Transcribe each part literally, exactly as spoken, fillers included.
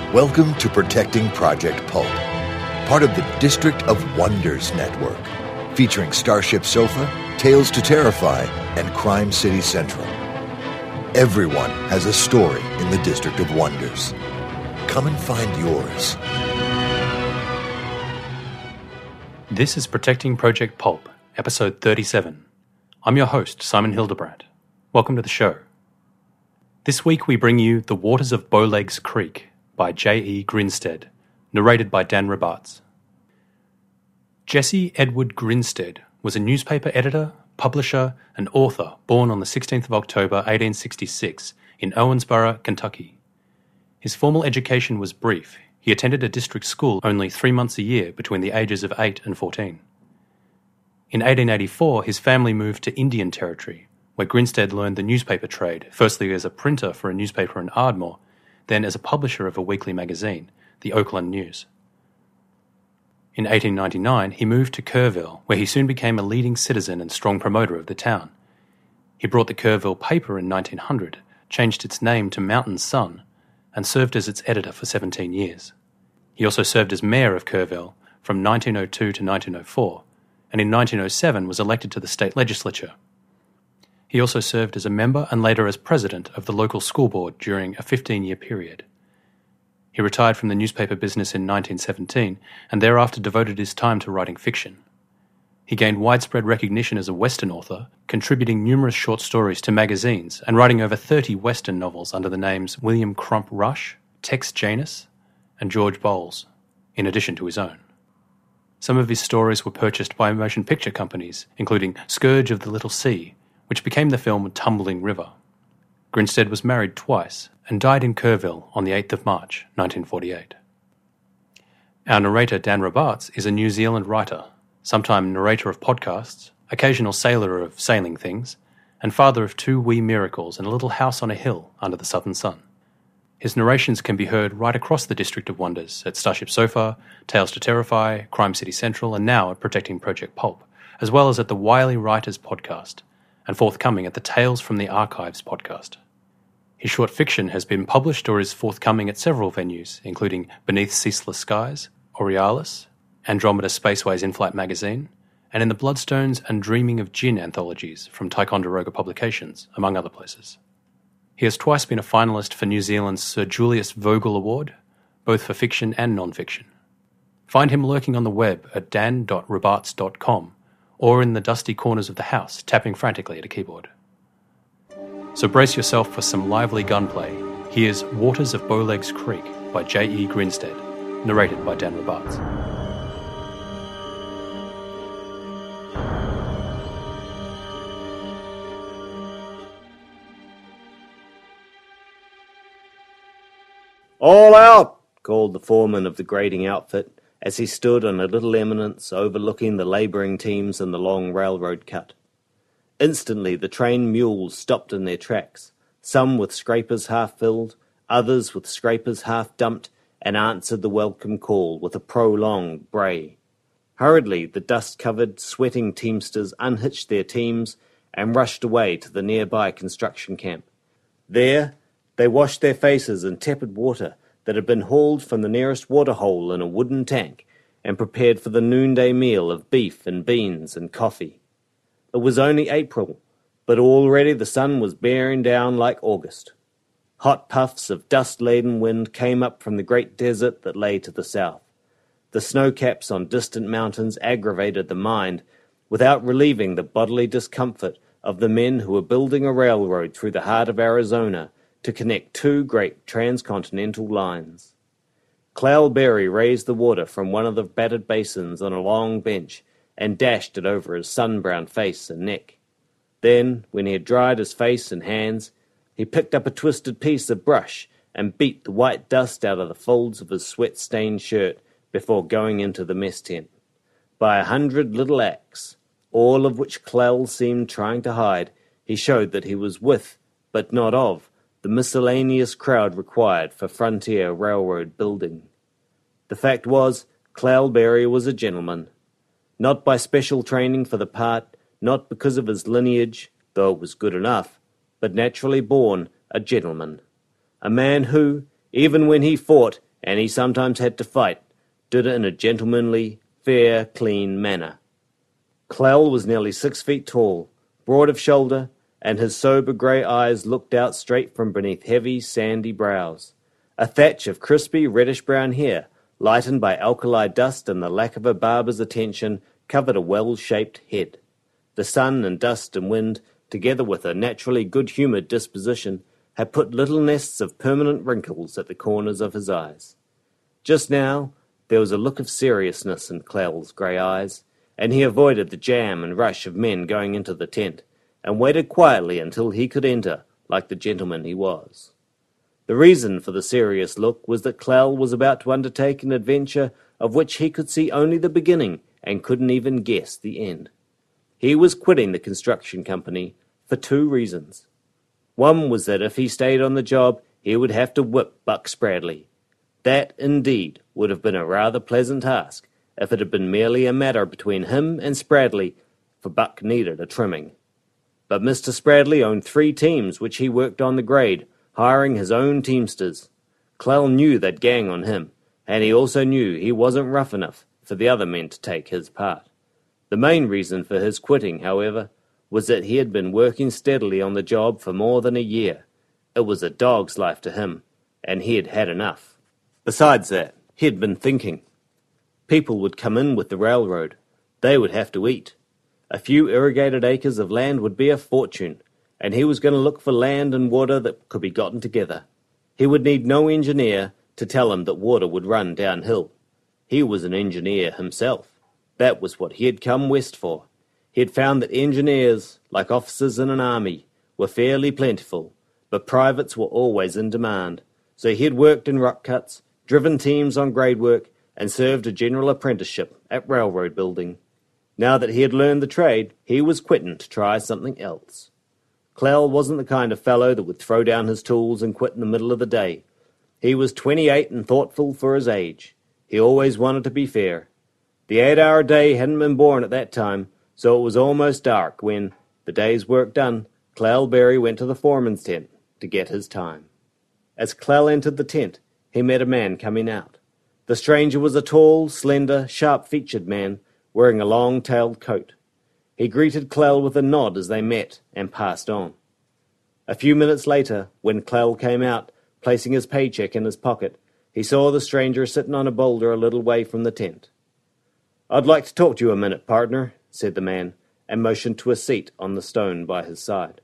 Welcome to Protecting Project Pulp, part of the District of Wonders network, featuring Starship Sofa, Tales to Terrify, and Crime City Central. Everyone has a story in the District of Wonders. Come and find yours. This is Protecting Project Pulp, episode thirty-seven. I'm your host, Simon Hildebrandt. Welcome to the show. This week we bring you The Waters of Bowlegs Creek by J E Grinstead, narrated by Dan Robarts. Jesse Edward Grinstead was a newspaper editor, publisher, and author born on the sixteenth of October eighteen sixty-six in Owensboro, Kentucky. His formal education was brief. He attended a district school only three months a year between the ages of eight and fourteen. In eighteen eighty-four, his family moved to Indian Territory, where Grinstead learned the newspaper trade, firstly as a printer for a newspaper in Ardmore, then as a publisher of a weekly magazine, the Oakland News. In eighteen ninety-nine, he moved to Kerrville, where he soon became a leading citizen and strong promoter of the town. He brought the Kerrville paper in nineteen hundred, changed its name to Mountain Sun, and served as its editor for seventeen years. He also served as mayor of Kerrville from nineteen oh two to nineteen oh four, and in nineteen oh seven was elected to the state legislature. He also served as a member and later as president of the local school board during a fifteen-year period. He retired from the newspaper business in nineteen seventeen and thereafter devoted his time to writing fiction. He gained widespread recognition as a Western author, contributing numerous short stories to magazines and writing over thirty Western novels under the names William Crump Rush, Tex Janus, and George Bowles, in addition to his own. Some of his stories were purchased by motion picture companies, including Scourge of the Little Sea, which became the film Tumbling River. Grinstead was married twice and died in Kerrville on the eighth of March, nineteen forty-eight. Our narrator, Dan Robarts, is a New Zealand writer, sometime narrator of podcasts, occasional sailor of sailing things, and father of two wee miracles and a little house on a hill under the southern sun. His narrations can be heard right across the District of Wonders at Starship Sofa, Tales to Terrify, Crime City Central, and now at Protecting Project Pulp, as well as at the Wiley Writers podcast, and forthcoming at the Tales from the Archives podcast. His short fiction has been published or is forthcoming at several venues, including Beneath Ceaseless Skies, Aurealis, Andromeda Spaceway's In-Flight magazine, and in the Bloodstones and Dreaming of Gin anthologies from Ticonderoga Publications, among other places. He has twice been a finalist for New Zealand's Sir Julius Vogel Award, both for fiction and non-fiction. Find him lurking on the web at dan dot robarts dot com or in the dusty corners of the house, tapping frantically at a keyboard. So brace yourself for some lively gunplay. Here's Waters of Bowlegs Creek by J E Grinstead, narrated by Dan Robarts. "All out!" called the foreman of the grading outfit as he stood on a little eminence overlooking the labouring teams and the long railroad cut. Instantly the train mules stopped in their tracks, some with scrapers half filled, others with scrapers half dumped, and answered the welcome call with a prolonged bray. Hurriedly the dust-covered, sweating teamsters unhitched their teams and rushed away to the nearby construction camp. There they washed their faces in tepid water that had been hauled from the nearest waterhole in a wooden tank and prepared for the noonday meal of beef and beans and coffee. It was only April, but already the sun was bearing down like August. Hot puffs of dust-laden wind came up from the great desert that lay to the south. The snowcaps on distant mountains aggravated the mind without relieving the bodily discomfort of the men who were building a railroad through the heart of Arizona to connect two great transcontinental lines. Cloudberry raised the water from one of the battered basins on a long bench and dashed it over his sun-browned face and neck. Then, when he had dried his face and hands, he picked up a twisted piece of brush and beat the white dust out of the folds of his sweat-stained shirt before going into the mess tent. By a hundred little acts, all of which Clell seemed trying to hide, he showed that he was with, but not of, the miscellaneous crowd required for frontier railroad building. The fact was, Cloudberry was a gentleman. Not by special training for the part, not because of his lineage, though it was good enough, but naturally born a gentleman. A man who, even when he fought, and he sometimes had to fight, did it in a gentlemanly, fair, clean manner. Clell was nearly six feet tall, broad of shoulder, and his sober grey eyes looked out straight from beneath heavy, sandy brows. A thatch of crispy, reddish-brown hair, lightened by alkali dust and the lack of a barber's attention, covered a well-shaped head. The sun and dust and wind, together with a naturally good-humoured disposition, had put little nests of permanent wrinkles at the corners of his eyes. Just now there was a look of seriousness in Clell's grey eyes, and he avoided the jam and rush of men going into the tent, and waited quietly until he could enter, like the gentleman he was. The reason for the serious look was that Clell was about to undertake an adventure of which he could see only the beginning and couldn't even guess the end. He was quitting the construction company for two reasons. One was that if he stayed on the job, he would have to whip Buck Spradley. That, indeed, would have been a rather pleasant task if it had been merely a matter between him and Spradley, for Buck needed a trimming. But Mister Spradley owned three teams which he worked on the grade, hiring his own teamsters. Clell knew they'd gang on him, and he also knew he wasn't rough enough for the other men to take his part. The main reason for his quitting, however, was that he had been working steadily on the job for more than a year. It was a dog's life to him, and he had had enough. Besides that, he had been thinking. People would come in with the railroad. They would have to eat. A few irrigated acres of land would be a fortune, and he was going to look for land and water that could be gotten together. He would need no engineer to tell him that water would run downhill. He was an engineer himself. That was what he had come west for. He had found that engineers, like officers in an army, were fairly plentiful, but privates were always in demand. So he had worked in rock cuts, driven teams on grade work, and served a general apprenticeship at railroad building. Now that he had learned the trade, he was quitting to try something else. Clell wasn't the kind of fellow that would throw down his tools and quit in the middle of the day. He was twenty-eight and thoughtful for his age. He always wanted to be fair. The eight-hour day hadn't been born at that time, so it was almost dark when, the day's work done, Clell Berry went to the foreman's tent to get his time. As Clell entered the tent, he met a man coming out. The stranger was a tall, slender, sharp-featured man, wearing a long-tailed coat. He greeted Clell with a nod as they met, and passed on. A few minutes later, when Clell came out, placing his paycheck in his pocket, he saw the stranger sitting on a boulder a little way from the tent. "I'd like to talk to you a minute, partner," said the man, and motioned to a seat on the stone by his side.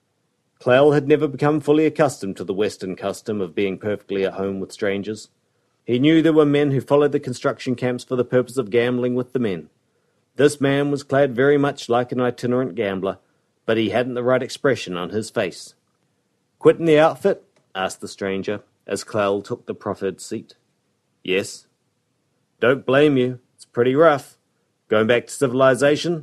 Clell had never become fully accustomed to the Western custom of being perfectly at home with strangers. He knew there were men who followed the construction camps for the purpose of gambling with the men. This man was clad very much like an itinerant gambler, but he hadn't the right expression on his face. "Quitting the outfit?" asked the stranger, as Clell took the proffered seat. "Yes." "Don't blame you. It's pretty rough. Going back to civilization?"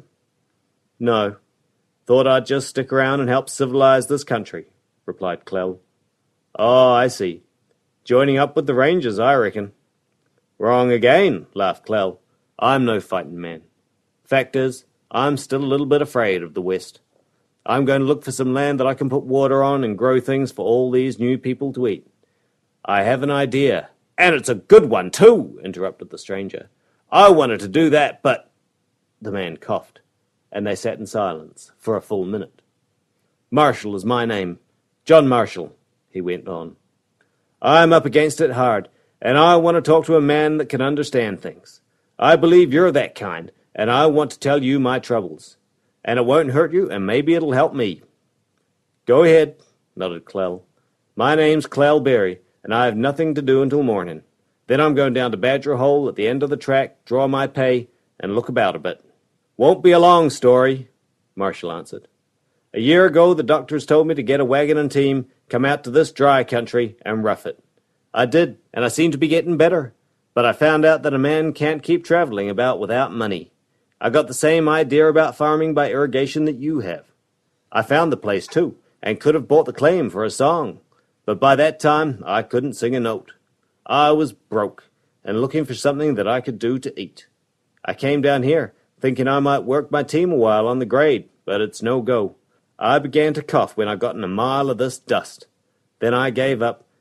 "No. Thought I'd just stick around and help civilize this country," replied Clell. "Oh, I see. Joining up with the Rangers, I reckon." "Wrong again," laughed Clell. "I'm no fighting man. Fact is, I'm still a little bit afraid of the West. I'm going to look for some land that I can put water on and grow things for all these new people to eat. I have an idea." "And it's a good one, too," interrupted the stranger. "I wanted to do that, but—" The man coughed, and they sat in silence for a full minute. "Marshall is my name. John Marshall," he went on. "I'm up against it hard, and I want to talk to a man that can understand things. I believe you're that kind, and I want to tell you my troubles. And it won't hurt you, and maybe it'll help me." "Go ahead," nodded Clell. "My name's Clell Berry, and I have nothing to do until morning. Then I'm going down to Badger Hole at the end of the track, draw my pay, and look about a bit." "Won't be a long story," Marshall answered. "A year ago the doctors told me to get a wagon and team, come out to this dry country, and rough it. I did, and I seem to be getting better. But I found out that a man can't keep traveling about without money. I got the same idea about farming by irrigation that you have. I found the place, too, and could have bought the claim for a song. But by that time, I couldn't sing a note. I was broke, and looking for something that I could do to eat. I came down here, thinking I might work my team a while on the grade, but it's no go. I began to cough when I got in a mile of this dust. Then I gave up,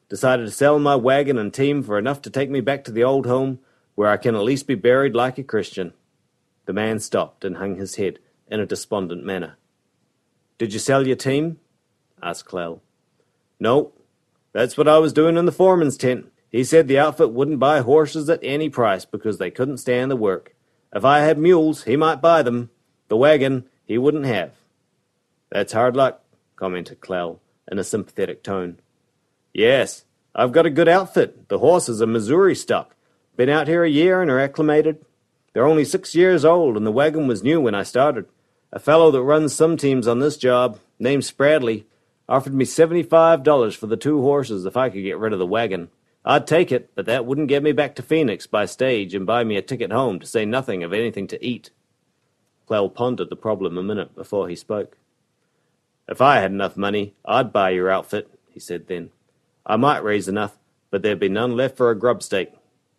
Decided to sell my wagon and team for enough to take me back to the old home, where I can at least be buried like a Christian." The man stopped and hung his head in a despondent manner. "Did you sell your team?" asked Clell. "No. That's what I was doing in the foreman's tent. He said the outfit wouldn't buy horses at any price because they couldn't stand the work. If I had mules, he might buy them. The wagon, he wouldn't have." "That's hard luck," commented Clell in a sympathetic tone. "Yes, I've got a good outfit. The horses are Missouri stock. Been out here a year and are acclimated. They're only six years old, and the wagon was new when I started. A fellow that runs some teams on this job, named Spradley, offered me seventy-five dollars for the two horses if I could get rid of the wagon. I'd take it, but that wouldn't get me back to Phoenix by stage and buy me a ticket home, to say nothing of anything to eat." Clell pondered the problem a minute before he spoke. "If I had enough money, I'd buy your outfit," he said then. "I might raise enough, but there'd be none left for a grub stake."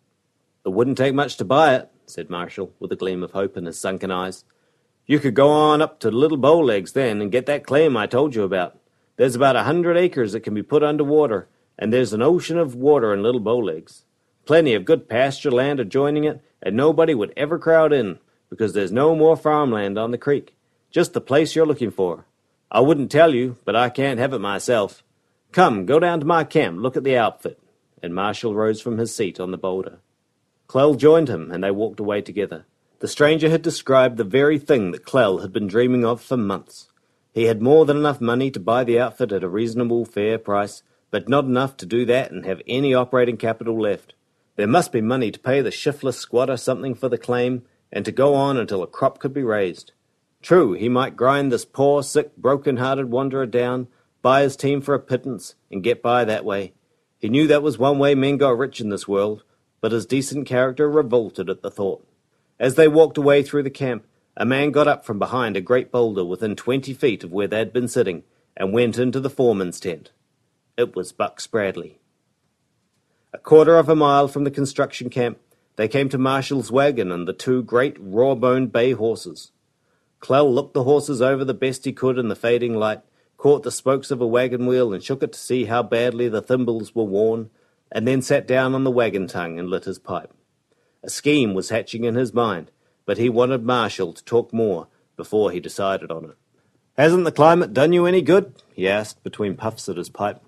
"It wouldn't take much to buy it," said Marshall, with a gleam of hope in his sunken eyes. "You could go on up to Little Bowlegs then and get that claim I told you about. There's about a hundred acres that can be put under water, and there's an ocean of water in Little Bowlegs. Plenty of good pasture land adjoining it, and nobody would ever crowd in, because there's no more farmland on the creek. Just the place you're looking for. I wouldn't tell you, but I can't have it myself. Come, go down to my camp, look at the outfit." And Marshall rose from his seat on the boulder. Clell joined him, and they walked away together. The stranger had described the very thing that Clell had been dreaming of for months. He had more than enough money to buy the outfit at a reasonable, fair price, but not enough to do that and have any operating capital left. There must be money to pay the shiftless squatter something for the claim, and to go on until a crop could be raised. True, he might grind this poor, sick, broken-hearted wanderer down, buy his team for a pittance, and get by that way. He knew that was one way men got rich in this world, but his decent character revolted at the thought. As they walked away through the camp, a man got up from behind a great boulder within twenty feet of where they'd been sitting, and went into the foreman's tent. It was Buck Spradley. A quarter of a mile from the construction camp, they came to Marshall's wagon and the two great raw-boned bay horses. Clell looked the horses over the best he could in the fading light, caught the spokes of a wagon wheel and shook it to see how badly the thimbles were worn, and then sat down on the wagon tongue and lit his pipe. A scheme was hatching in his mind, but he wanted Marshall to talk more before he decided on it. "Hasn't the climate done you any good?" he asked between puffs at his pipe.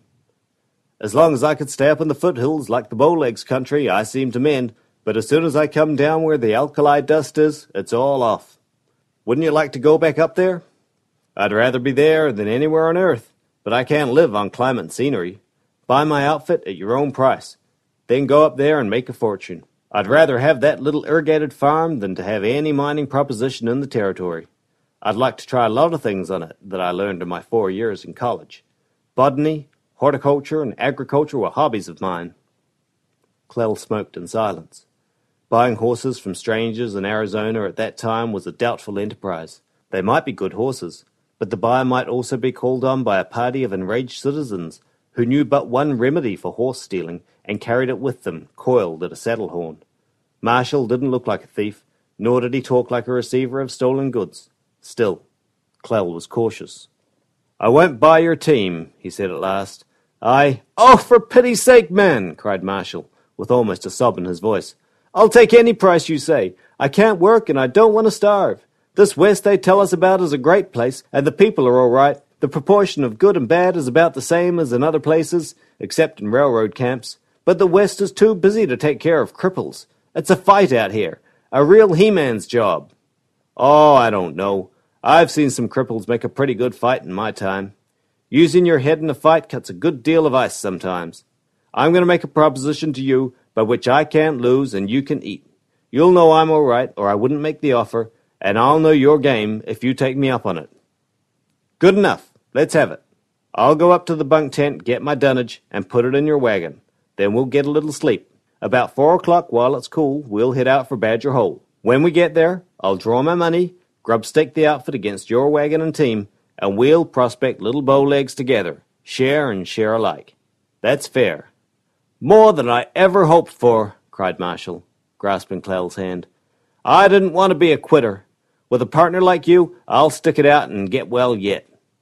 "As long as I could stay up in the foothills like the Bowlegs country, I seem to mend, but as soon as I come down where the alkali dust is, it's all off. Wouldn't you like to go back up there?" "I'd rather be there than anywhere on earth, but I can't live on climate and scenery. Buy my outfit at your own price, then go up there and make a fortune. I'd rather have that little irrigated farm than to have any mining proposition in the territory. I'd like to try a lot of things on it that I learned in my four years in college. Botany, horticulture, and agriculture were hobbies of mine." Clell smoked in silence. Buying horses from strangers in Arizona at that time was a doubtful enterprise. They might be good horses, but the buyer might also be called on by a party of enraged citizens who knew but one remedy for horse stealing and carried it with them, coiled at a saddle horn. Marshall didn't look like a thief, nor did he talk like a receiver of stolen goods. Still, Clell was cautious. "I won't buy your team," he said at last. I... "Oh, for pity's sake, man!" cried Marshall, with almost a sob in his voice. "I'll take any price you say. I can't work and I don't want to starve. This West they tell us about is a great place, and the people are all right. The proportion of good and bad is about the same as in other places, except in railroad camps. But the West is too busy to take care of cripples. It's a fight out here, a real He-Man's job." "Oh, I don't know. I've seen some cripples make a pretty good fight in my time. Using your head in a fight cuts a good deal of ice sometimes. I'm going to make a proposition to you by which I can't lose and you can eat. You'll know I'm all right, or I wouldn't make the offer, and I'll know your game if you take me up on it." "Good enough. Let's have it. I'll go up to the bunk tent, get my dunnage, and put it in your wagon. Then we'll get a little sleep. About four o'clock, while it's cool, we'll head out for Badger Hole. When we get there, I'll draw my money, grub stake the outfit against your wagon and team, and we'll prospect Little Bowlegs together, share and share alike. That's fair." "More than I ever hoped for," cried Marshall, grasping Clell's hand. "I didn't want to be a quitter. With a partner like you, I'll stick it out and get well yet."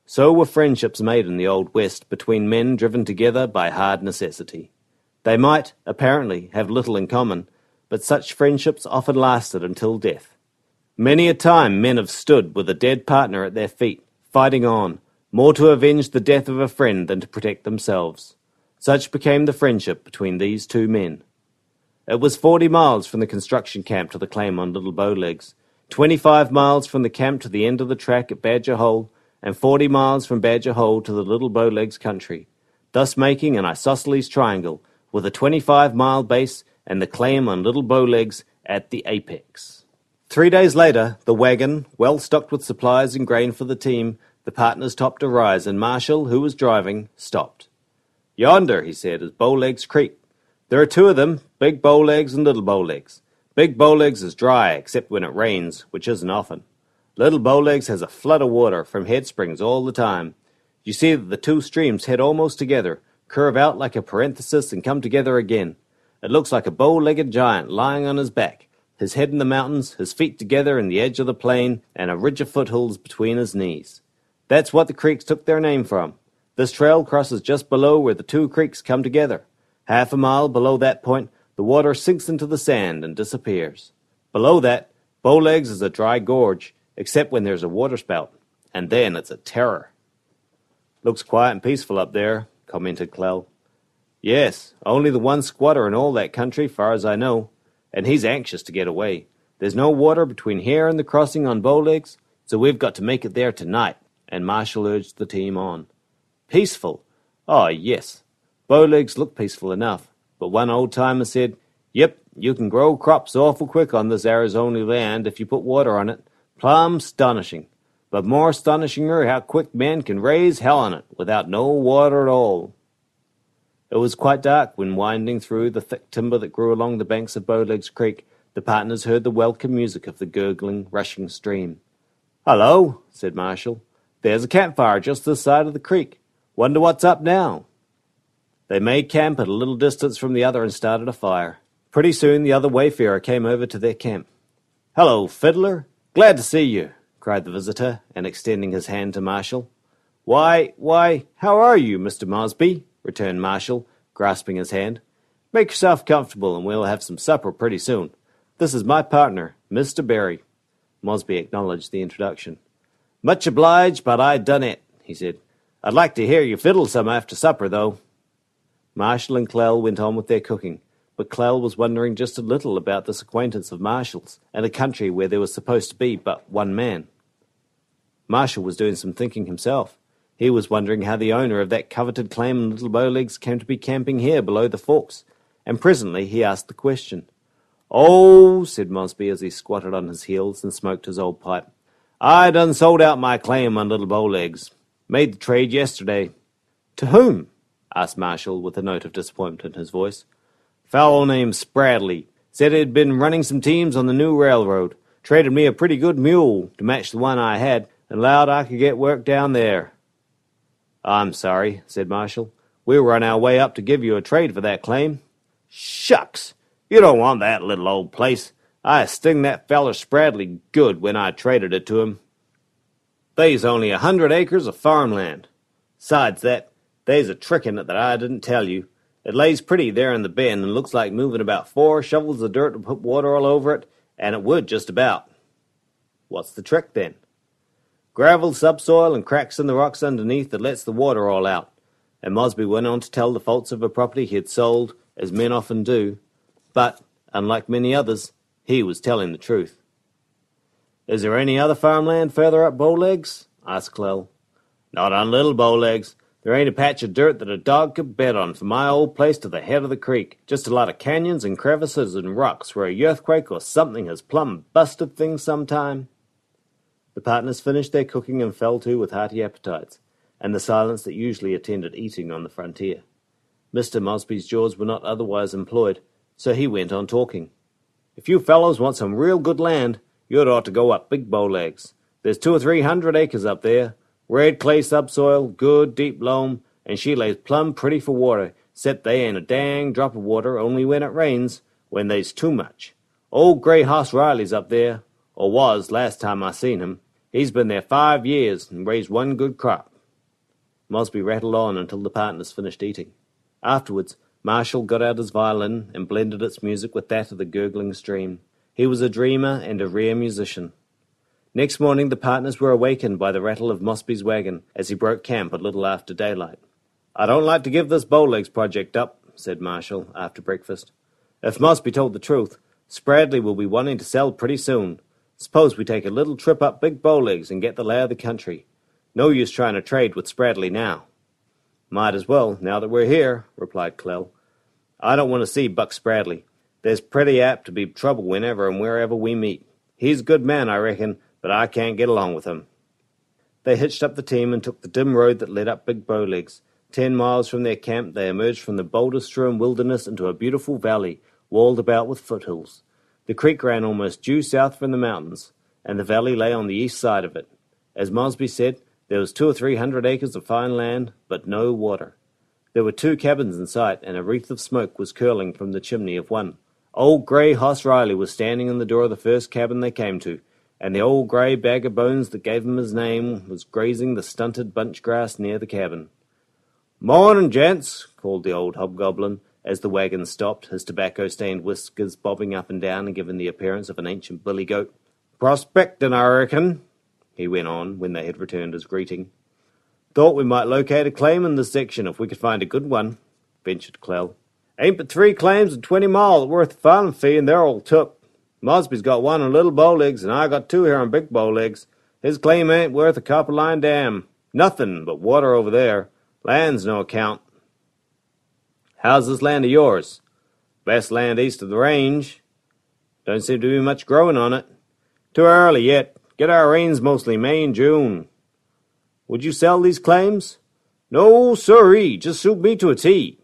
So were friendships made in the Old West between men driven together by hard necessity. They might, apparently, have little in common, but such friendships often lasted until death. Many a time men have stood with a dead partner at their feet, fighting on, more to avenge the death of a friend than to protect themselves. Such became the friendship between these two men. It was forty miles from the construction camp to the claim on Little Bowlegs, twenty-five miles from the camp to the end of the track at Badger Hole, and forty miles from Badger Hole to the Little Bowlegs country, thus making an isosceles triangle with a twenty-five mile base and the claim on Little Bowlegs at the apex. Three days later, the wagon, well stocked with supplies and grain for the team, the partners topped a rise, and Marshall, who was driving, stopped. "Yonder," he said, "is Bowlegs Creek. There are two of them, Big Bowlegs and Little Bowlegs. Big Bowlegs is dry, except when it rains, which isn't often. Little Bowlegs has a flood of water from head springs all the time. You see that the two streams head almost together, curve out like a parenthesis, and come together again. It looks like a bow-legged giant lying on his back, his head in the mountains, his feet together in the edge of the plain, and a ridge of foothills between his knees. That's what the creeks took their name from. This trail crosses just below where the two creeks come together. Half a mile below that point, the water sinks into the sand and disappears. Below that, Bowlegs is a dry gorge, except when there's a waterspout, and then it's a terror." "Looks quiet and peaceful up there," commented Clell. "Yes, only the one squatter in all that country, far as I know, and he's anxious to get away. There's no water between here and the crossing on Bowlegs, so we've got to make it there tonight," and Marshall urged the team on. "Peaceful? Oh, yes. Bowlegs look peaceful enough, but one old-timer said, 'Yep, you can grow crops awful quick on this Arizona land if you put water on it. Plumb 'stonishing. But more astonishinger how quick men can raise hell on it without no water at all.'" It was quite dark when, winding through the thick timber that grew along the banks of Bowlegs Creek, the partners heard the welcome music of the gurgling, rushing stream. "Hello," said Marshall. "There's a campfire just this side of the creek. Wonder what's up now." They made camp at a little distance from the other and started a fire. Pretty soon the other wayfarer came over to their camp. "Hello, fiddler. Glad to see you," cried the visitor, and extending his hand to Marshall. Why, why, how are you, Mister Mosby?" returned Marshall, grasping his hand. "Make yourself comfortable, and we'll have some supper pretty soon. This is my partner, Mister Berry." Mosby acknowledged the introduction. "Much obliged, but I done it," he said. "I'd like to hear you fiddle some after supper, though." Marshall and Clell went on with their cooking, but Clell was wondering just a little about this acquaintance of Marshall's and a country where there was supposed to be but one man. Marshall was doing some thinking himself. He was wondering how the owner of that coveted claim in Little Bowlegs came to be camping here below the Forks, and presently he asked the question. "Oh," said Mosby as he squatted on his heels and smoked his old pipe, "I done sold out my claim on Little Bowlegs. Made the trade yesterday." "To whom?" asked Marshall with a note of disappointment in his voice. "Fellow named Spradley. Said he'd been running some teams on the new railroad. Traded me a pretty good mule to match the one I had, and allowed I could get work down there." "I'm sorry," said Marshall. "We were on our way up to give you a trade for that claim." "Shucks! You don't want that little old place. I sting that feller Spradley good when I traded it to him. They's only a hundred acres of farmland. Besides that, they's a trick in it that I didn't tell you. It lays pretty there in the bend and looks like moving about four shovels of dirt to put water all over it, and it would just about." "What's the trick, then?" "Gravel, subsoil, and cracks in the rocks underneath that lets the water all out." And Mosby went on to tell the faults of a property he had sold, as men often do. But, unlike many others, he was telling the truth. "Is there any other farmland further up Bowlegs?" asked Clell. "Not on Little Bowlegs. There ain't a patch of dirt that a dog could bet on from my old place to the head of the creek. Just a lot of canyons and crevices and rocks where a earthquake or something has plumb busted things sometime." The partners finished their cooking and fell to with hearty appetites, and the silence that usually attended eating on the frontier. Mister Mosby's jaws were not otherwise employed, so he went on talking. "If you fellows want some real good land, you'd ought to go up Big Bowlegs. There's two or three hundred acres up there. Red clay subsoil, good deep loam, and she lays plumb pretty for water, 'cept they ain't a dang drop of water only when it rains, when they's too much. Old Grey Hoss Riley's up there, or was last time I seen him. He's been there five years and raised one good crop. Mosby rattled on until the partners finished eating. Afterwards, Marshall got out his violin and blended its music with that of the gurgling stream. He was a dreamer and a rare musician. Next morning the partners were awakened by the rattle of Mosby's wagon as he broke camp a little after daylight. "I don't like to give this Bowlegs project up," said Marshall after breakfast. "If Mosby told the truth, Spradley will be wanting to sell pretty soon. Suppose we take a little trip up Big Bowlegs and get the lay of the country. No use trying to trade with Spradley now." "Might as well, now that we're here," replied Clell. "I don't want to see Buck Spradley. There's pretty apt to be trouble whenever and wherever we meet. He's a good man, I reckon, but I can't get along with him." They hitched up the team and took the dim road that led up Big Bowlegs. Ten miles from their camp, they emerged from the boulder-strewn wilderness into a beautiful valley, walled about with foothills. The creek ran almost due south from the mountains, and the valley lay on the east side of it. As Mosby said, there was two or three hundred acres of fine land, but no water. There were two cabins in sight, and a wreath of smoke was curling from the chimney of one. Old grey Hoss Riley was standing in the door of the first cabin they came to, and the old grey bag of bones that gave him his name was grazing the stunted bunch grass near the cabin. "Mornin', gents," called the old hobgoblin, as the wagon stopped, his tobacco-stained whiskers bobbing up and down and giving the appearance of an ancient billy goat. "Prospectin', I reckon," he went on, when they had returned his greeting. "Thought we might locate a claim in this section if we could find a good one," ventured Clell. "Ain't but three claims in twenty mile worth of filing fee, and they're all took. Mosby's got one on Little Bowlegs, and I got two here on Big Bowlegs. His claim ain't worth a copper line dam. Nothing but water over there. Land's no account." "How's this land of yours?" "Best land east of the range. Don't seem to be much growing on it. Too early yet. Get our rains mostly May and June." "Would you sell these claims?" "No, sirree. Just suit me to a T."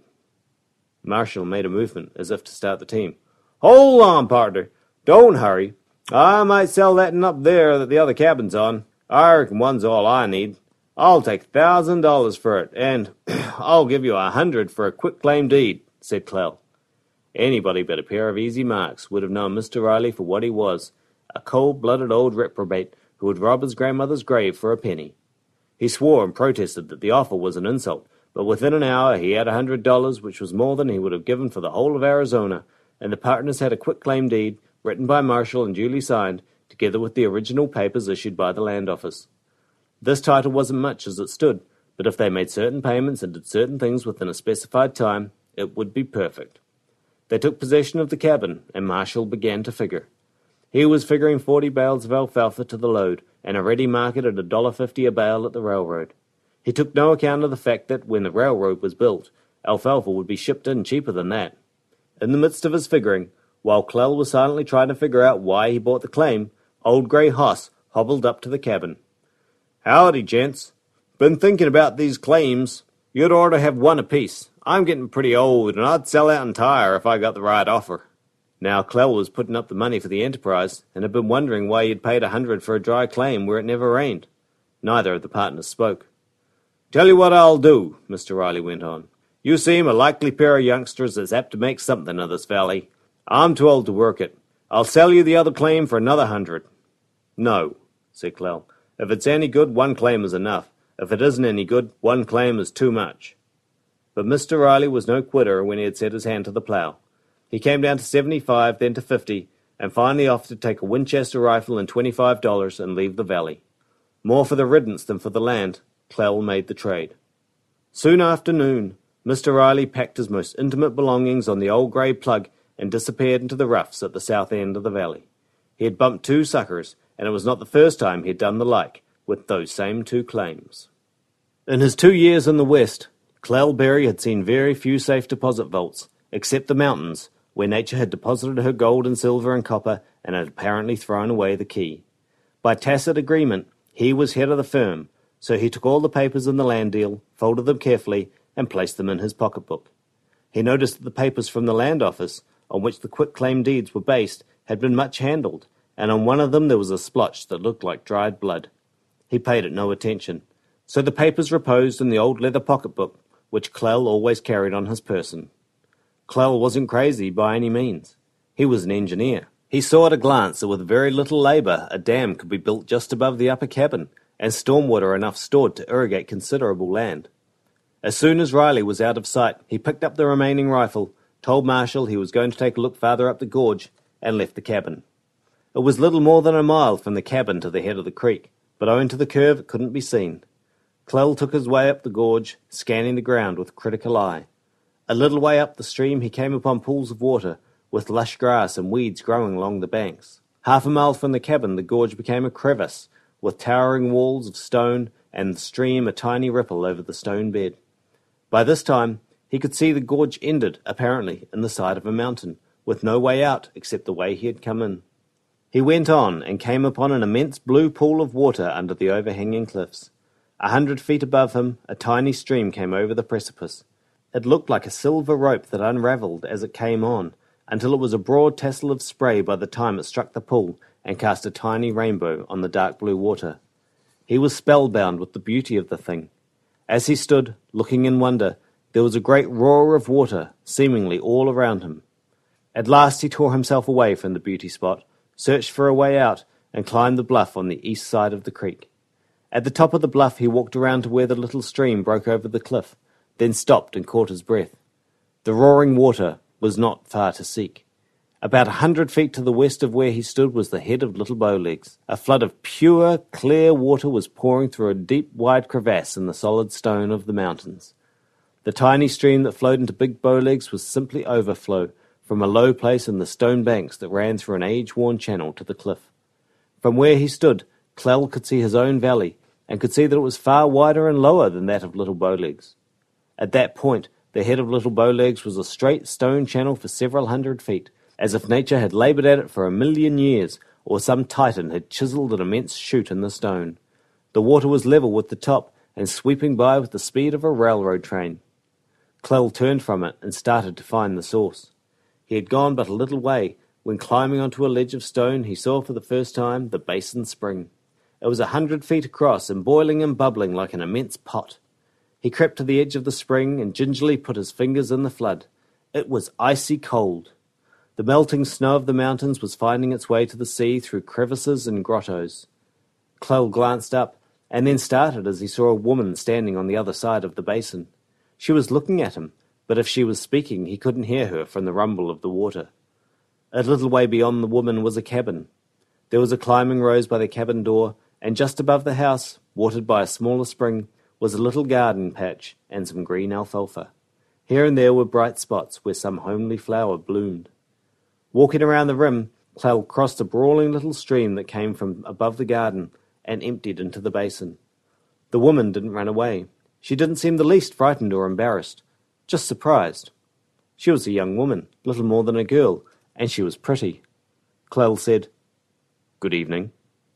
Marshall made a movement as if to start the team. "Hold on, partner. Don't hurry. I might sell that one up there that the other cabin's on. I reckon one's all I need. I'll take a thousand dollars for it, and I'll give you a hundred for a quitclaim deed," said Clell. Anybody but a pair of easy marks would have known Mister Riley for what he was, a cold-blooded old reprobate who would rob his grandmother's grave for a penny. He swore and protested that the offer was an insult, but within an hour he had a hundred dollars, which was more than he would have given for the whole of Arizona, and the partners had a quitclaim deed, written by Marshall and duly signed, together with the original papers issued by the land office. This title wasn't much as it stood, but if they made certain payments and did certain things within a specified time, it would be perfect. They took possession of the cabin, and Marshall began to figure. He was figuring forty bales of alfalfa to the load, and a ready market at a dollar fifty a bale at the railroad. He took no account of the fact that, when the railroad was built, alfalfa would be shipped in cheaper than that. In the midst of his figuring, while Clell was silently trying to figure out why he bought the claim, old grey Hoss hobbled up to the cabin. "Howdy, gents. Been thinking about these claims. You'd ought to have one apiece. I'm getting pretty old, and I'd sell out entire if I got the right offer." Now Clell was putting up the money for the enterprise, and had been wondering why he had paid a hundred for a dry claim where it never rained. Neither of the partners spoke. "Tell you what I'll do," Mister Riley went on. "You seem a likely pair of youngsters that's apt to make something of this valley. I'm too old to work it. I'll sell you the other claim for another hundred." "No," said Clell. "If it's any good, one claim is enough. If it isn't any good, one claim is too much." But Mister Riley was no quitter when he had set his hand to the plough. He came down to seventy-five, then to fifty, and finally offered to take a Winchester rifle and twenty-five dollars and leave the valley. More for the riddance than for the land, Clell made the trade. Soon after noon, Mister Riley packed his most intimate belongings on the old grey plug and disappeared into the roughs at the south end of the valley. He had bumped two suckers, and it was not the first time he had done the like, with those same two claims. In his two years in the West, Clell Berry had seen very few safe deposit vaults, except the mountains, where nature had deposited her gold and silver and copper and had apparently thrown away the key. By tacit agreement, he was head of the firm, so he took all the papers in the land deal, folded them carefully, and placed them in his pocketbook. He noticed that the papers from the land office, on which the quitclaim deeds were based, had been much handled, and on one of them there was a splotch that looked like dried blood. He paid it no attention, so the papers reposed in the old leather pocketbook, which Clell always carried on his person. Clell wasn't crazy by any means. He was an engineer. He saw at a glance that with very little labour a dam could be built just above the upper cabin, and stormwater enough stored to irrigate considerable land. As soon as Riley was out of sight, he picked up the remaining rifle, told Marshall he was going to take a look farther up the gorge, and left the cabin. It was little more than a mile from the cabin to the head of the creek, but owing to the curve it couldn't be seen. Clell took his way up the gorge, scanning the ground with critical eye. A little way up the stream he came upon pools of water, with lush grass and weeds growing along the banks. Half a mile from the cabin the gorge became a crevice, with towering walls of stone and the stream a tiny ripple over the stone bed. By this time he could see the gorge ended, apparently, in the side of a mountain, with no way out except the way he had come in. He went on and came upon an immense blue pool of water under the overhanging cliffs. A hundred feet above him, a tiny stream came over the precipice. It looked like a silver rope that unravelled as it came on, until it was a broad tassel of spray by the time it struck the pool and cast a tiny rainbow on the dark blue water. He was spellbound with the beauty of the thing. As he stood, looking in wonder, there was a great roar of water, seemingly all around him. At last he tore himself away from the beauty spot, searched for a way out, and climbed the bluff on the east side of the creek. At the top of the bluff he walked around to where the little stream broke over the cliff, then stopped and caught his breath. The roaring water was not far to seek. About a hundred feet to the west of where he stood was the head of Little Bowlegs. A flood of pure, clear water was pouring through a deep, wide crevasse in the solid stone of the mountains. The tiny stream that flowed into Big Bowlegs was simply overflow from a low place in the stone banks that ran through an age-worn channel to the cliff. From where he stood, Clell could see his own valley, and could see that it was far wider and lower than that of Little Bowlegs. At that point, the head of Little Bowlegs was a straight stone channel for several hundred feet, as if nature had laboured at it for a million years, or some titan had chiselled an immense chute in the stone. The water was level with the top, and sweeping by with the speed of a railroad train. Clell turned from it and started to find the source. He had gone but a little way, when climbing onto a ledge of stone he saw for the first time the basin spring. It was a hundred feet across and boiling and bubbling like an immense pot. He crept to the edge of the spring and gingerly put his fingers in the flood. It was icy cold. The melting snow of the mountains was finding its way to the sea through crevices and grottos. Clell glanced up, and then started as he saw a woman standing on the other side of the basin. She was looking at him, but if she was speaking he couldn't hear her from the rumble of the water. A little way beyond the woman was a cabin. There was a climbing rose by the cabin door, and just above the house, watered by a smaller spring, was a little garden patch and some green alfalfa. Here and there were bright spots where some homely flower bloomed. Walking around the rim, Clell crossed a brawling little stream that came from above the garden and emptied into the basin. The woman didn't run away. She didn't seem the least frightened or embarrassed, just surprised. She was a young woman, little more than a girl, and she was pretty. Clell said, "Good evening."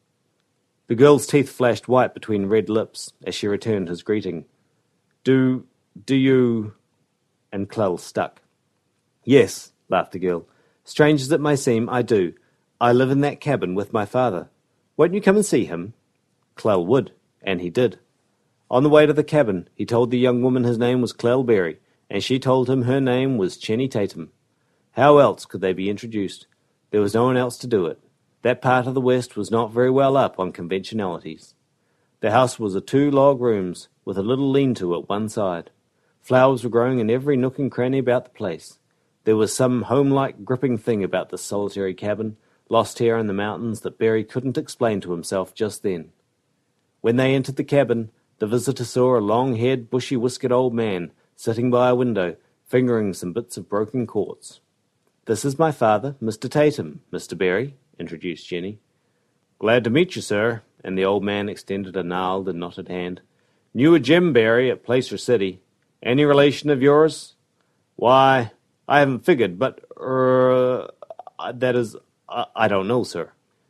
The girl's teeth flashed white between red lips as she returned his greeting. Do, do you... And Clell stuck. "Yes," laughed the girl. "Strange as it may seem, I do. I live in that cabin with my father. Won't you come and see him?" Clell would, and he did. On the way to the cabin, he told the young woman his name was Clell Berry, and she told him her name was Chenny Tatum. How else could they be introduced? There was no one else to do it. That part of the West was not very well up on conventionalities. The house was of two log rooms, with a little lean-to at one side. Flowers were growing in every nook and cranny about the place. There was some home-like gripping thing about this solitary cabin, lost here in the mountains, that Berry couldn't explain to himself just then. When they entered the cabin, the visitor saw a long-haired, bushy-whiskered old man sitting by a window, fingering some bits of broken quartz. "This is my father, Mister Tatum, Mister Berry," introduced Jenny. "Glad to meet you, sir," and the old man extended a gnarled and knotted hand. "Knew a Jim Berry at Placer City. Any relation of yours?" "Why, I haven't figured, but, er, that is, I, I don't know, sir."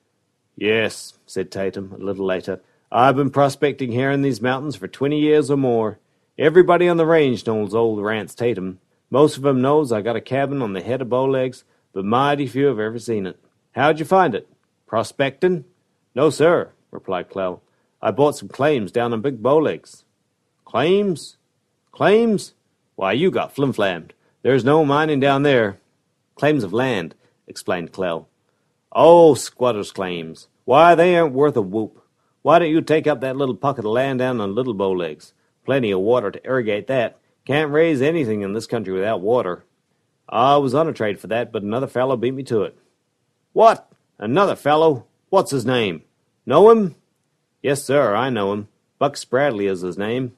"Yes," said Tatum, a little later. "I've been prospecting here in these mountains for twenty years or more. Everybody on the range knows old Rance Tatum. Most of 'em knows I got a cabin on the head of Bowlegs, but mighty few have ever seen it. How'd you find it? Prospectin'?" "No, sir," replied Clell. "I bought some claims down on Big Bowlegs." "Claims? Claims? Why, you got flim-flammed. There's no mining down there." "Claims of land," explained Clell. "Oh, squatters' claims. Why, they aren't worth a whoop. Why don't you take up that little pocket of land down on Little Bowlegs? Plenty of water to irrigate that. Can't raise anything in this country without water. I was on a trade for that, but another fellow beat me to it. What? Another fellow? What's his name? Know him? Yes, sir, I know him. Buck Spradley is his name.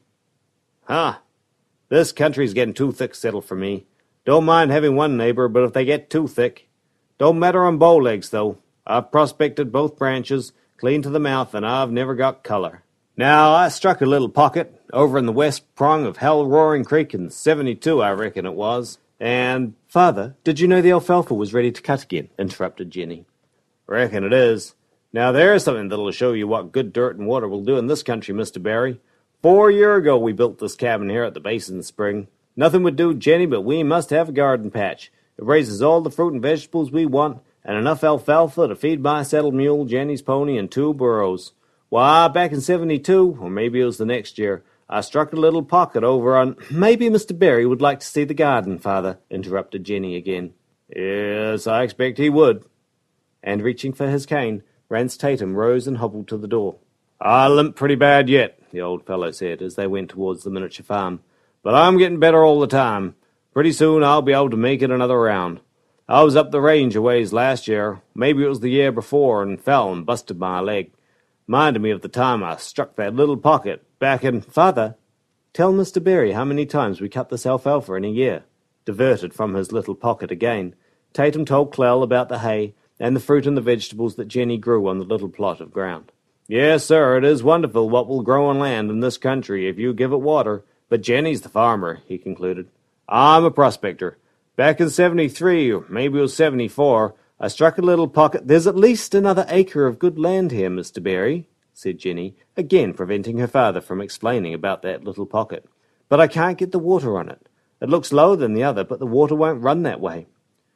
Huh. This country's getting too thick settled for me. Don't mind having one neighbor, but if they get too thick. Don't matter on Bowlegs, though. I've prospected both branches, clean to the mouth, and I've never got color. Now, I struck a little pocket over in the west prong of Hell-Roaring Creek in seventy-two, I reckon it was, and... Father, did you know the alfalfa was ready to cut again? Interrupted Jenny. Reckon it is. Now, there's something that'll show you what good dirt and water will do in this country, Mister Barry. Four year ago we built this cabin here at the Basin Spring. Nothing would do, Jenny, but we must have a garden patch. It raises all the fruit and vegetables we want, and enough alfalfa to feed my saddled mule, Jenny's pony, and two burros. Why, back in seventy-two, or maybe it was the next year, I struck a little pocket over on... Maybe Mister Barry would like to see the garden, Father, interrupted Jenny again. Yes, I expect he would. And reaching for his cane, Rance Tatum rose and hobbled to the door. I limp pretty bad yet, the old fellow said, as they went towards the miniature farm. But I'm getting better all the time. Pretty soon I'll be able to make it another round. I was up the range a ways last year, maybe it was the year before, and fell and busted my leg. Minded me of the time I struck that little pocket back in... Father, tell Mister Barry how many times we cut this alfalfa in a year. Diverted from his little pocket again, Tatum told Clell about the hay and the fruit and the vegetables that Jenny grew on the little plot of ground. Yes, sir, it is wonderful what will grow on land in this country if you give it water. But Jenny's the farmer, he concluded. I'm a prospector. Back in seventy-three, or maybe it was seventy-four, I struck a little pocket... There's at least another acre of good land here, Mister Barry, said Jenny, again preventing her father from explaining about that little pocket. But I can't get the water on it. It looks lower than the other, but the water won't run that way.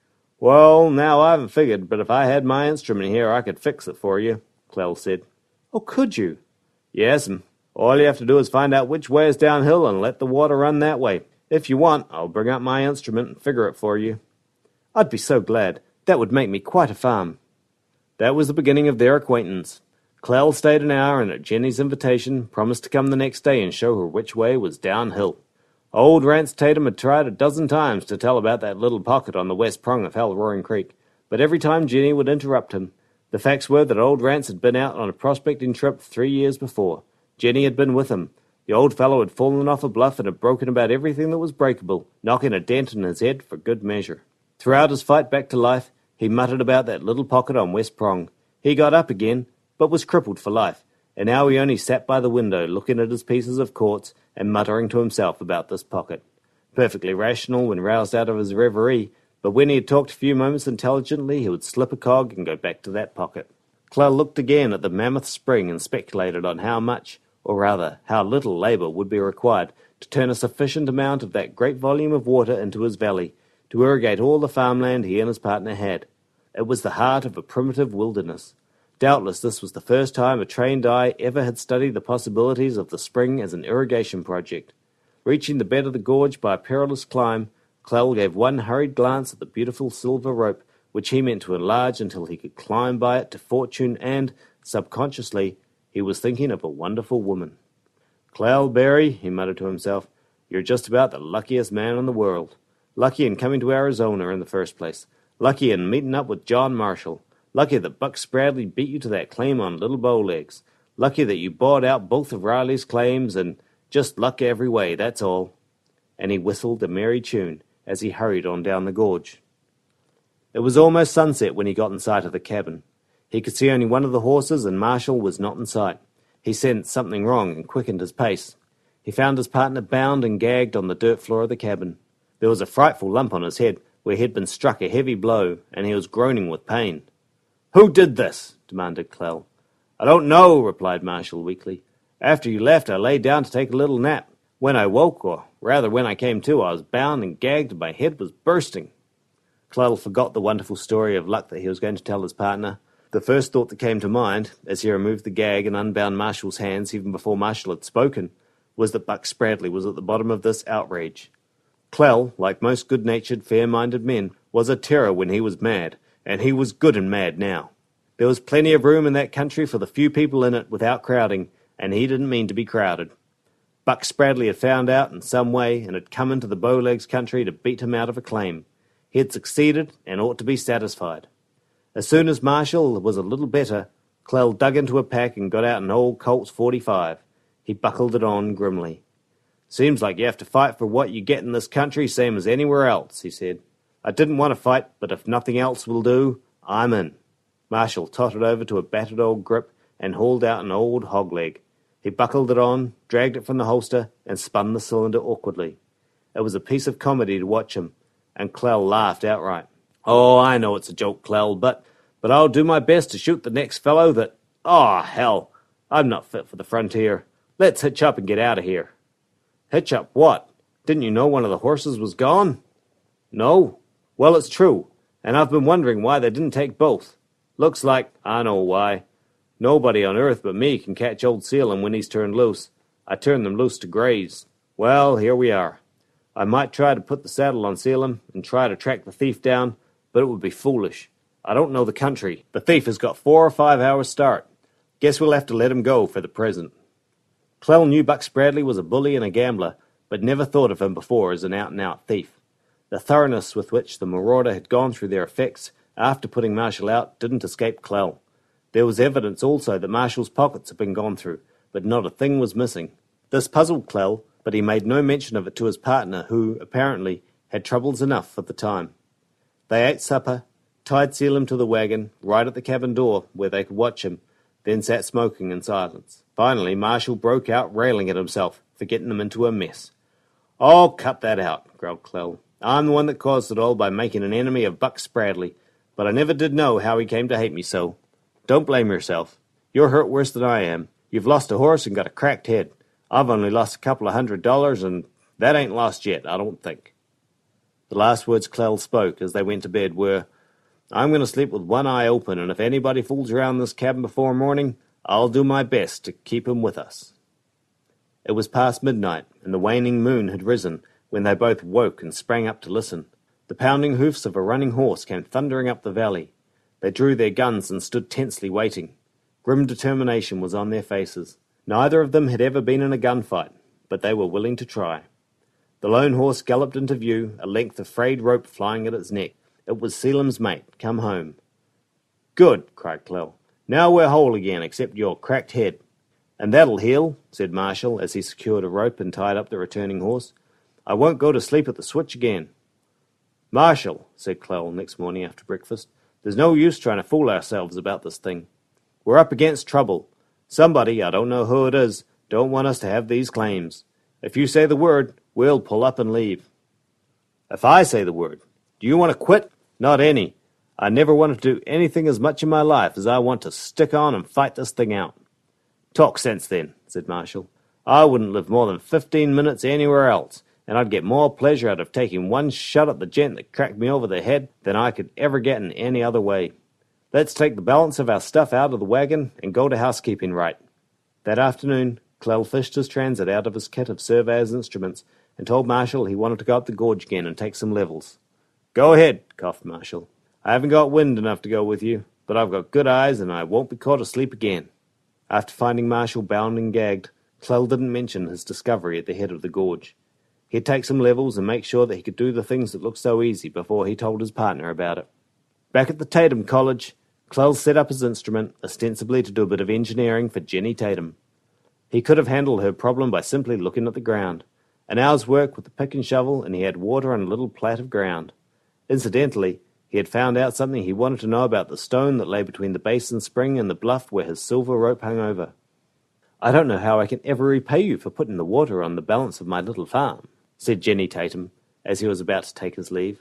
Well, now I haven't figured, but if I had my instrument here, I could fix it for you, Clell said. Oh, could you? Yes'm. All you have to do is find out which way is downhill and let the water run that way. If you want, I'll bring out my instrument and figure it for you. I'd be so glad. That would make me quite a farm. That was the beginning of their acquaintance. Clell stayed an hour and at Jenny's invitation promised to come the next day and show her which way was downhill. Old Rance Tatum had tried a dozen times to tell about that little pocket on the west prong of Hell-Roaring Creek, but every time Jenny would interrupt him. The facts were that old Rance had been out on a prospecting trip three years before. Jenny had been with him. The old fellow had fallen off a bluff and had broken about everything that was breakable, knocking a dent in his head for good measure. Throughout his fight back to life, he muttered about that little pocket on West Prong. He got up again, but was crippled for life, and now he only sat by the window looking at his pieces of quartz and muttering to himself about this pocket. Perfectly rational when roused out of his reverie, but when he had talked a few moments intelligently, he would slip a cog and go back to that pocket. Clell looked again at the mammoth spring and speculated on how much, or rather, how little labour would be required to turn a sufficient amount of that great volume of water into his valley, to irrigate all the farmland he and his partner had. It was the heart of a primitive wilderness. Doubtless this was the first time a trained eye ever had studied the possibilities of the spring as an irrigation project. Reaching the bed of the gorge by a perilous climb, Clell gave one hurried glance at the beautiful silver rope, which he meant to enlarge until he could climb by it to fortune, and, subconsciously, he was thinking of a wonderful woman. Clell Barry, he muttered to himself, you're just about the luckiest man in the world. Lucky in coming to Arizona in the first place. Lucky in meeting up with John Marshall. Lucky that Buck Spradley beat you to that claim on Little Bowlegs. Lucky that you bought out both of Riley's claims, and just luck every way, that's all. And he whistled a merry tune as he hurried on down the gorge. It was almost sunset when he got in sight of the cabin. He could see only one of the horses, and Marshall was not in sight. He sensed something wrong and quickened his pace. He found his partner bound and gagged on the dirt floor of the cabin. There was a frightful lump on his head, where he had been struck a heavy blow, and he was groaning with pain. "Who did this?" demanded Clell. "I don't know," replied Marshall weakly. "After you left, I lay down to take a little nap. When I woke, or rather when I came to, I was bound and gagged and my head was bursting." Clell forgot the wonderful story of luck that he was going to tell his partner. The first thought that came to mind, as he removed the gag and unbound Marshall's hands even before Marshall had spoken, was that Buck Spradley was at the bottom of this outrage. Clell, like most good-natured, fair-minded men, was a terror when he was mad, and he was good and mad now. There was plenty of room in that country for the few people in it without crowding, and he didn't mean to be crowded. Buck Spradley had found out in some way and had come into the Bowlegs country to beat him out of a claim. He had succeeded and ought to be satisfied. As soon as Marshall was a little better, Clell dug into a pack and got out an old Colt's forty-five. He buckled it on grimly. "Seems like you have to fight for what you get in this country, same as anywhere else," he said. "I didn't want to fight, but if nothing else will do, I'm in." Marshall tottered over to a battered old grip and hauled out an old hog leg. He buckled it on, dragged it from the holster, and spun the cylinder awkwardly. It was a piece of comedy to watch him, and Clell laughed outright. "Oh, I know it's a joke, Clell, but, but I'll do my best to shoot the next fellow that... Oh, hell, I'm not fit for the frontier. Let's hitch up and get out of here." "Hitch up what? Didn't you know one of the horses was gone?" "No. Well, it's true, and I've been wondering why they didn't take both. Looks like I know why. Nobody on earth but me can catch old Selim when he's turned loose. I turned them loose to graze. Well, here we are. I might try to put the saddle on Selim and try to track the thief down, but it would be foolish. I don't know the country. The thief has got four or five hours' start. Guess we'll have to let him go for the present." Clell knew Buck Spradley was a bully and a gambler, but never thought of him before as an out-and-out thief. The thoroughness with which the marauder had gone through their effects after putting Marshall out didn't escape Clell. There was evidence also that Marshall's pockets had been gone through, but not a thing was missing. This puzzled Clell, but he made no mention of it to his partner, who, apparently, had troubles enough for the time. They ate supper, tied Selim to the wagon, right at the cabin door, where they could watch him, then sat smoking in silence. Finally, Marshall broke out railing at himself for getting them into a mess. "Oh, cut that out," growled Clell. "I'm the one that caused it all by making an enemy of Buck Spradley, but I never did know how he came to hate me so. Don't blame yourself. You're hurt worse than I am. You've lost a horse and got a cracked head. I've only lost a couple of hundred dollars, and that ain't lost yet, I don't think." The last words Clell spoke as they went to bed were, "I'm going to sleep with one eye open, and if anybody fools around this cabin before morning, I'll do my best to keep him with us." It was past midnight, and the waning moon had risen when they both woke and sprang up to listen. The pounding hoofs of a running horse came thundering up the valley. They drew their guns and stood tensely waiting. Grim determination was on their faces. Neither of them had ever been in a gunfight, but they were willing to try. The lone horse galloped into view, a length of frayed rope flying at its neck. It was Selim's mate, come home. "Good," cried Clell. "Now we're whole again, except your cracked head." "And that'll heal," said Marshall, as he secured a rope and tied up the returning horse. "I won't go to sleep at the switch again." "Marshall," said Clell next morning after breakfast, "there's no use trying to fool ourselves about this thing. We're up against trouble. Somebody, I don't know who it is, don't want us to have these claims. If you say the word, we'll pull up and leave." "If I say the word, do you want to quit?" "Not any. I never wanted to do anything as much in my life as I want to stick on and fight this thing out." "Talk sense, then," said Marshall. "I wouldn't live more than fifteen minutes anywhere else, and I'd get more pleasure out of taking one shot at the gent that cracked me over the head than I could ever get in any other way. Let's take the balance of our stuff out of the wagon and go to housekeeping right." That afternoon, Clell fished his transit out of his kit of surveyor's instruments and told Marshall he wanted to go up the gorge again and take some levels. "Go ahead," coughed Marshall. "I haven't got wind enough to go with you, but I've got good eyes and I won't be caught asleep again." After finding Marshall bound and gagged, Clell didn't mention his discovery at the head of the gorge. He'd take some levels and make sure that he could do the things that looked so easy before he told his partner about it. Back at the Tatum College, Clell set up his instrument, ostensibly to do a bit of engineering for Jenny Tatum. He could have handled her problem by simply looking at the ground. An hour's work with the pick and shovel, and he had water on a little plat of ground. Incidentally, he had found out something he wanted to know about the stone that lay between the basin spring and the bluff where his silver rope hung over. "I don't know how I can ever repay you for putting the water on the balance of my little farm," said Jenny Tatum, as he was about to take his leave.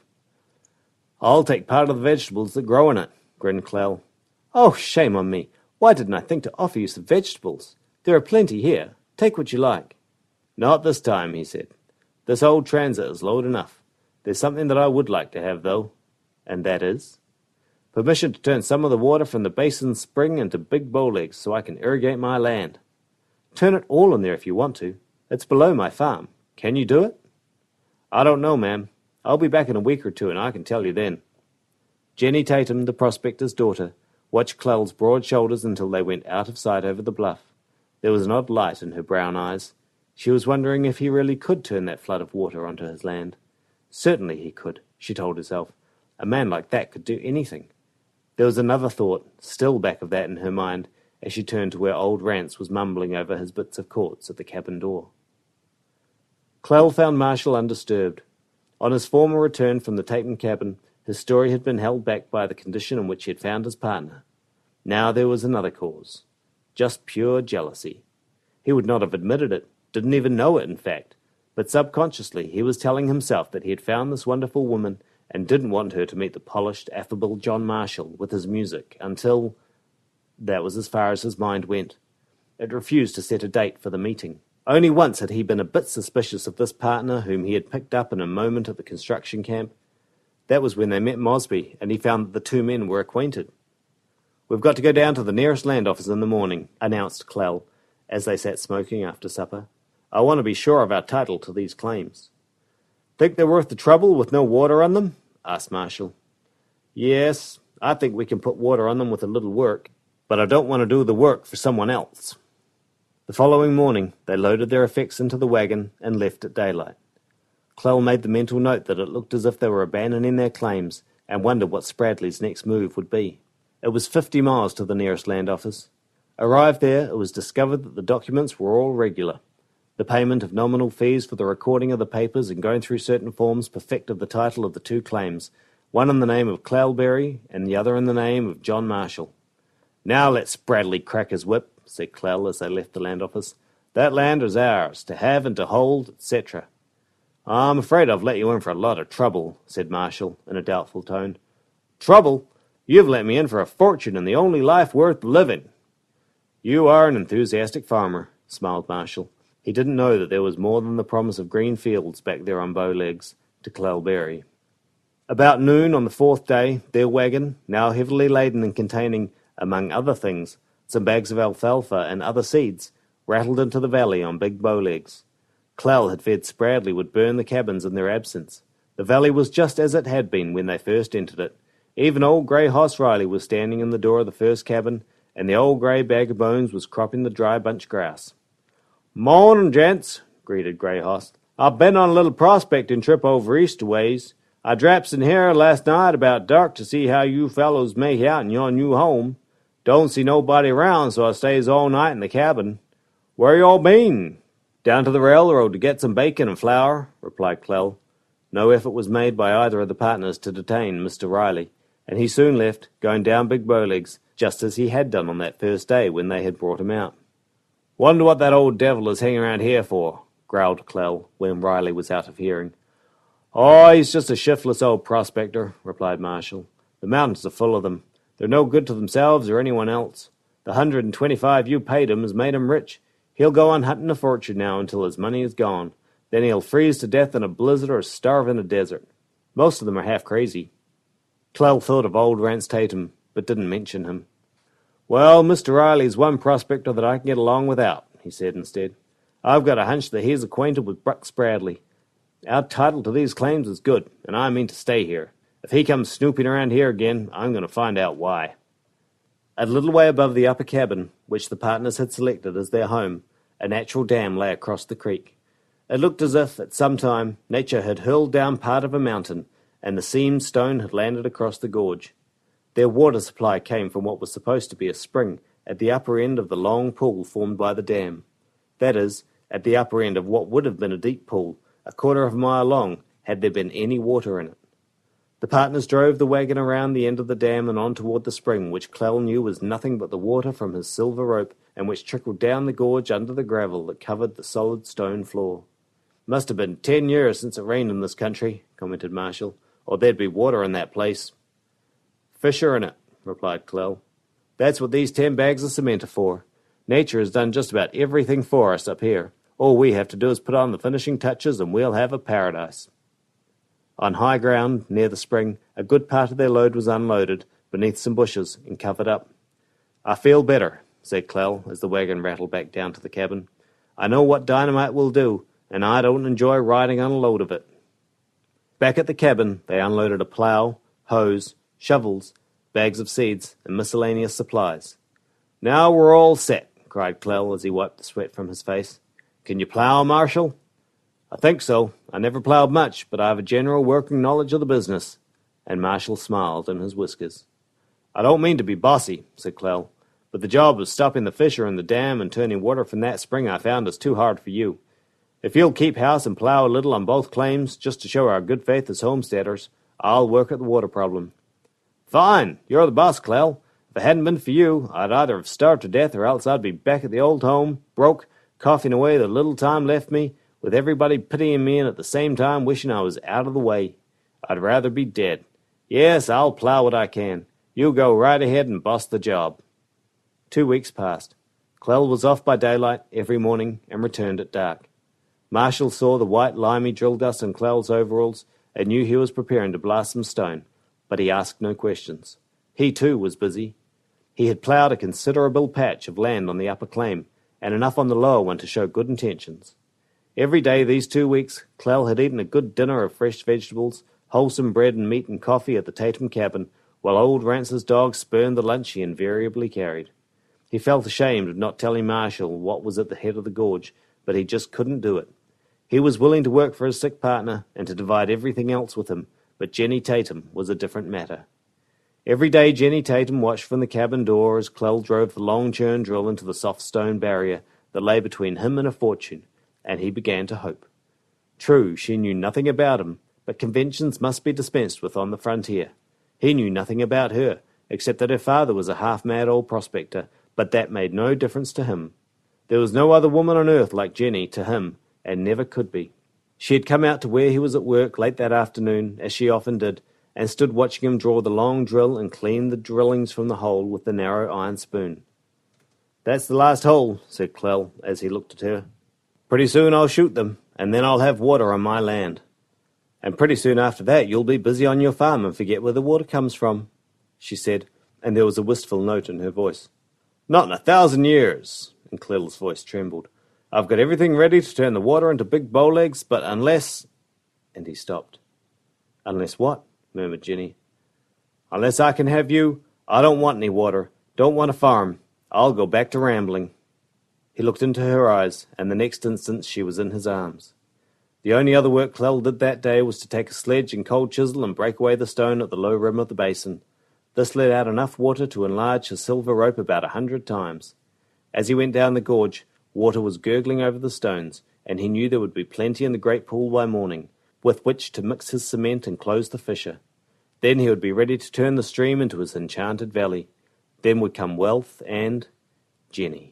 "I'll take part of the vegetables that grow in it," grinned Clell. "Oh, shame on me. Why didn't I think to offer you some vegetables? There are plenty here. Take what you like." "Not this time," he said. "This old transit is load enough. There's something that I would like to have, though." "And that is?" "Permission to turn some of the water from the basin spring into big bowlegs so I can irrigate my land." "Turn it all in there if you want to. It's below my farm. Can you do it?" "I don't know, ma'am. I'll be back in a week or two, and I can tell you then." Jenny Tatum, the prospector's daughter, watched Clell's broad shoulders until they went out of sight over the bluff. There was an odd light in her brown eyes. She was wondering if he really could turn that flood of water onto his land. Certainly he could, she told herself. A man like that could do anything. There was another thought, still back of that in her mind, as she turned to where old Rance was mumbling over his bits of quartz at the cabin door. Clell found Marshall undisturbed. On his former return from the Tatum cabin, his story had been held back by the condition in which he had found his partner. Now there was another cause. Just pure jealousy. He would not have admitted it, didn't even know it, in fact, but subconsciously he was telling himself that he had found this wonderful woman and didn't want her to meet the polished, affable John Marshall with his music until... That was as far as his mind went. It refused to set a date for the meeting. Only once had he been a bit suspicious of this partner whom he had picked up in a moment at the construction camp. That was when they met Mosby, and he found that the two men were acquainted. "We've got to go down to the nearest land office in the morning," announced Clell, as they sat smoking after supper. "I want to be sure of our title to these claims." "Think they're worth the trouble with no water on them?" asked Marshall. "Yes, I think we can put water on them with a little work, but I don't want to do the work for someone else." The following morning they loaded their effects into the wagon and left at daylight. Clell made the mental note that it looked as if they were abandoning their claims and wondered what Spradley's next move would be. It was fifty miles to the nearest land office. Arrived there, it was discovered that the documents were all regular. The payment of nominal fees for the recording of the papers and going through certain forms perfected the title of the two claims, one in the name of Cloudberry and the other in the name of John Marshall. "Now let Spradley crack his whip," said Clell as they left the land office. "That land is ours, to have and to hold, et cetera" "I'm afraid I've let you in for a lot of trouble," said Marshall in a doubtful tone. "Trouble? You've let me in for a fortune and the only life worth living." "You are an enthusiastic farmer," smiled Marshall. He didn't know that there was more than the promise of green fields back there on Bowlegs to Cloudberry. About noon on the fourth day, their wagon, now heavily laden and containing, among other things, some bags of alfalfa and other seeds, rattled into the valley on Big Bowlegs. Clell had feared Spradley would burn the cabins in their absence. The valley was just as it had been when they first entered it. Even old grey Hoss Riley was standing in the door of the first cabin, and the old grey bag of bones was cropping the dry bunch grass. "Mornin', gents," greeted Grey Hoss. "I've been on a little prospecting trip over east a ways. I draps in here last night about dark to see how you fellows make out in your new home. Don't see nobody around, so I stays all night in the cabin. Where you all been?" "Down to the railroad to get some bacon and flour," replied Clell. No effort was made by either of the partners to detain Mister Riley, and he soon left, going down Big Bowlegs, just as he had done on that first day when they had brought him out. "Wonder what that old devil is hanging around here for," growled Clell, when Riley was out of hearing. "Oh, he's just a shiftless old prospector," replied Marshall. "The mountains are full of them. They're no good to themselves or anyone else. The hundred and twenty-five you paid him has made him rich. He'll go on hunting a fortune now until his money is gone. Then he'll freeze to death in a blizzard or starve in a desert. Most of them are half crazy." Clell thought of old Rance Tatum, but didn't mention him. "Well, Mister Riley's one prospector that I can get along without," he said instead. "I've got a hunch that he's acquainted with Buck Spradley. Our title to these claims is good, and I mean to stay here. If he comes snooping around here again, I'm going to find out why." A little way above the upper cabin, which the partners had selected as their home, a natural dam lay across the creek. It looked as if, at some time, nature had hurled down part of a mountain, and the seamed stone had landed across the gorge. Their water supply came from what was supposed to be a spring at the upper end of the long pool formed by the dam. That is, at the upper end of what would have been a deep pool, a quarter of a mile long, had there been any water in it. The partners drove the wagon around the end of the dam and on toward the spring, which Clell knew was nothing but the water from his silver rope, and which trickled down the gorge under the gravel that covered the solid stone floor. "Must have been ten years since it rained in this country," commented Marshall, "or there'd be water in that place." "Fish are in it," replied Clell. "That's what these ten bags of cement are for. Nature has done just about everything for us up here. All we have to do is put on the finishing touches and we'll have a paradise." On high ground, near the spring, a good part of their load was unloaded, beneath some bushes, and covered up. "I feel better," said Clell, as the wagon rattled back down to the cabin. "I know what dynamite will do, and I don't enjoy riding on a load of it." Back at the cabin, they unloaded a plow, hose, shovels, bags of seeds, and miscellaneous supplies. "Now we're all set," cried Clell as he wiped the sweat from his face. "Can you plough, Marshal?" "I think so. I never ploughed much, but I have a general working knowledge of the business." And Marshal smiled in his whiskers. "I don't mean to be bossy," said Clell, "but the job of stopping the fissure in the dam and turning water from that spring I found is too hard for you. If you'll keep house and plough a little on both claims, just to show our good faith as homesteaders, I'll work at the water problem." "Fine! You're the boss, Clell. If it hadn't been for you, I'd either have starved to death or else I'd be back at the old home, broke, coughing away the little time left me, with everybody pitying me and at the same time wishing I was out of the way. I'd rather be dead. Yes, I'll plough what I can. You go right ahead and boss the job." Two weeks passed. Clell was off by daylight every morning and returned at dark. Marshal saw the white limey drill dust on Clell's overalls and knew he was preparing to blast some stone, but he asked no questions. He too was busy. He had ploughed a considerable patch of land on the upper claim, and enough on the lower one to show good intentions. Every day these two weeks, Clell had eaten a good dinner of fresh vegetables, wholesome bread and meat and coffee at the Tatum cabin, while old Rance's dog spurned the lunch he invariably carried. He felt ashamed of not telling Marshal what was at the head of the gorge, but he just couldn't do it. He was willing to work for his sick partner and to divide everything else with him, but Jenny Tatum was a different matter. Every day Jenny Tatum watched from the cabin door as Clell drove the long churn drill into the soft stone barrier that lay between him and a fortune, and he began to hope. True, she knew nothing about him, but conventions must be dispensed with on the frontier. He knew nothing about her, except that her father was a half-mad old prospector, but that made no difference to him. There was no other woman on earth like Jenny to him, and never could be. She had come out to where he was at work late that afternoon, as she often did, and stood watching him draw the long drill and clean the drillings from the hole with the narrow iron spoon. "That's the last hole," said Clell, as he looked at her. "Pretty soon I'll shoot them, and then I'll have water on my land. And pretty soon after that you'll be busy on your farm and forget where the water comes from," she said, and there was a wistful note in her voice. "Not in a thousand years," and Clell's voice trembled. "I've got everything ready to turn the water into big bowlegs, but unless—" And he stopped. "Unless what?" murmured Jenny. "Unless I can have you, I don't want any water, don't want a farm. I'll go back to rambling." He looked into her eyes, and the next instant she was in his arms. The only other work Clell did that day was to take a sledge and cold chisel and break away the stone at the low rim of the basin. This let out enough water to enlarge his silver rope about a hundred times. As he went down the gorge, water was gurgling over the stones, and he knew there would be plenty in the great pool by morning, with which to mix his cement and close the fissure. Then he would be ready to turn the stream into his enchanted valley. Then would come wealth and Jenny.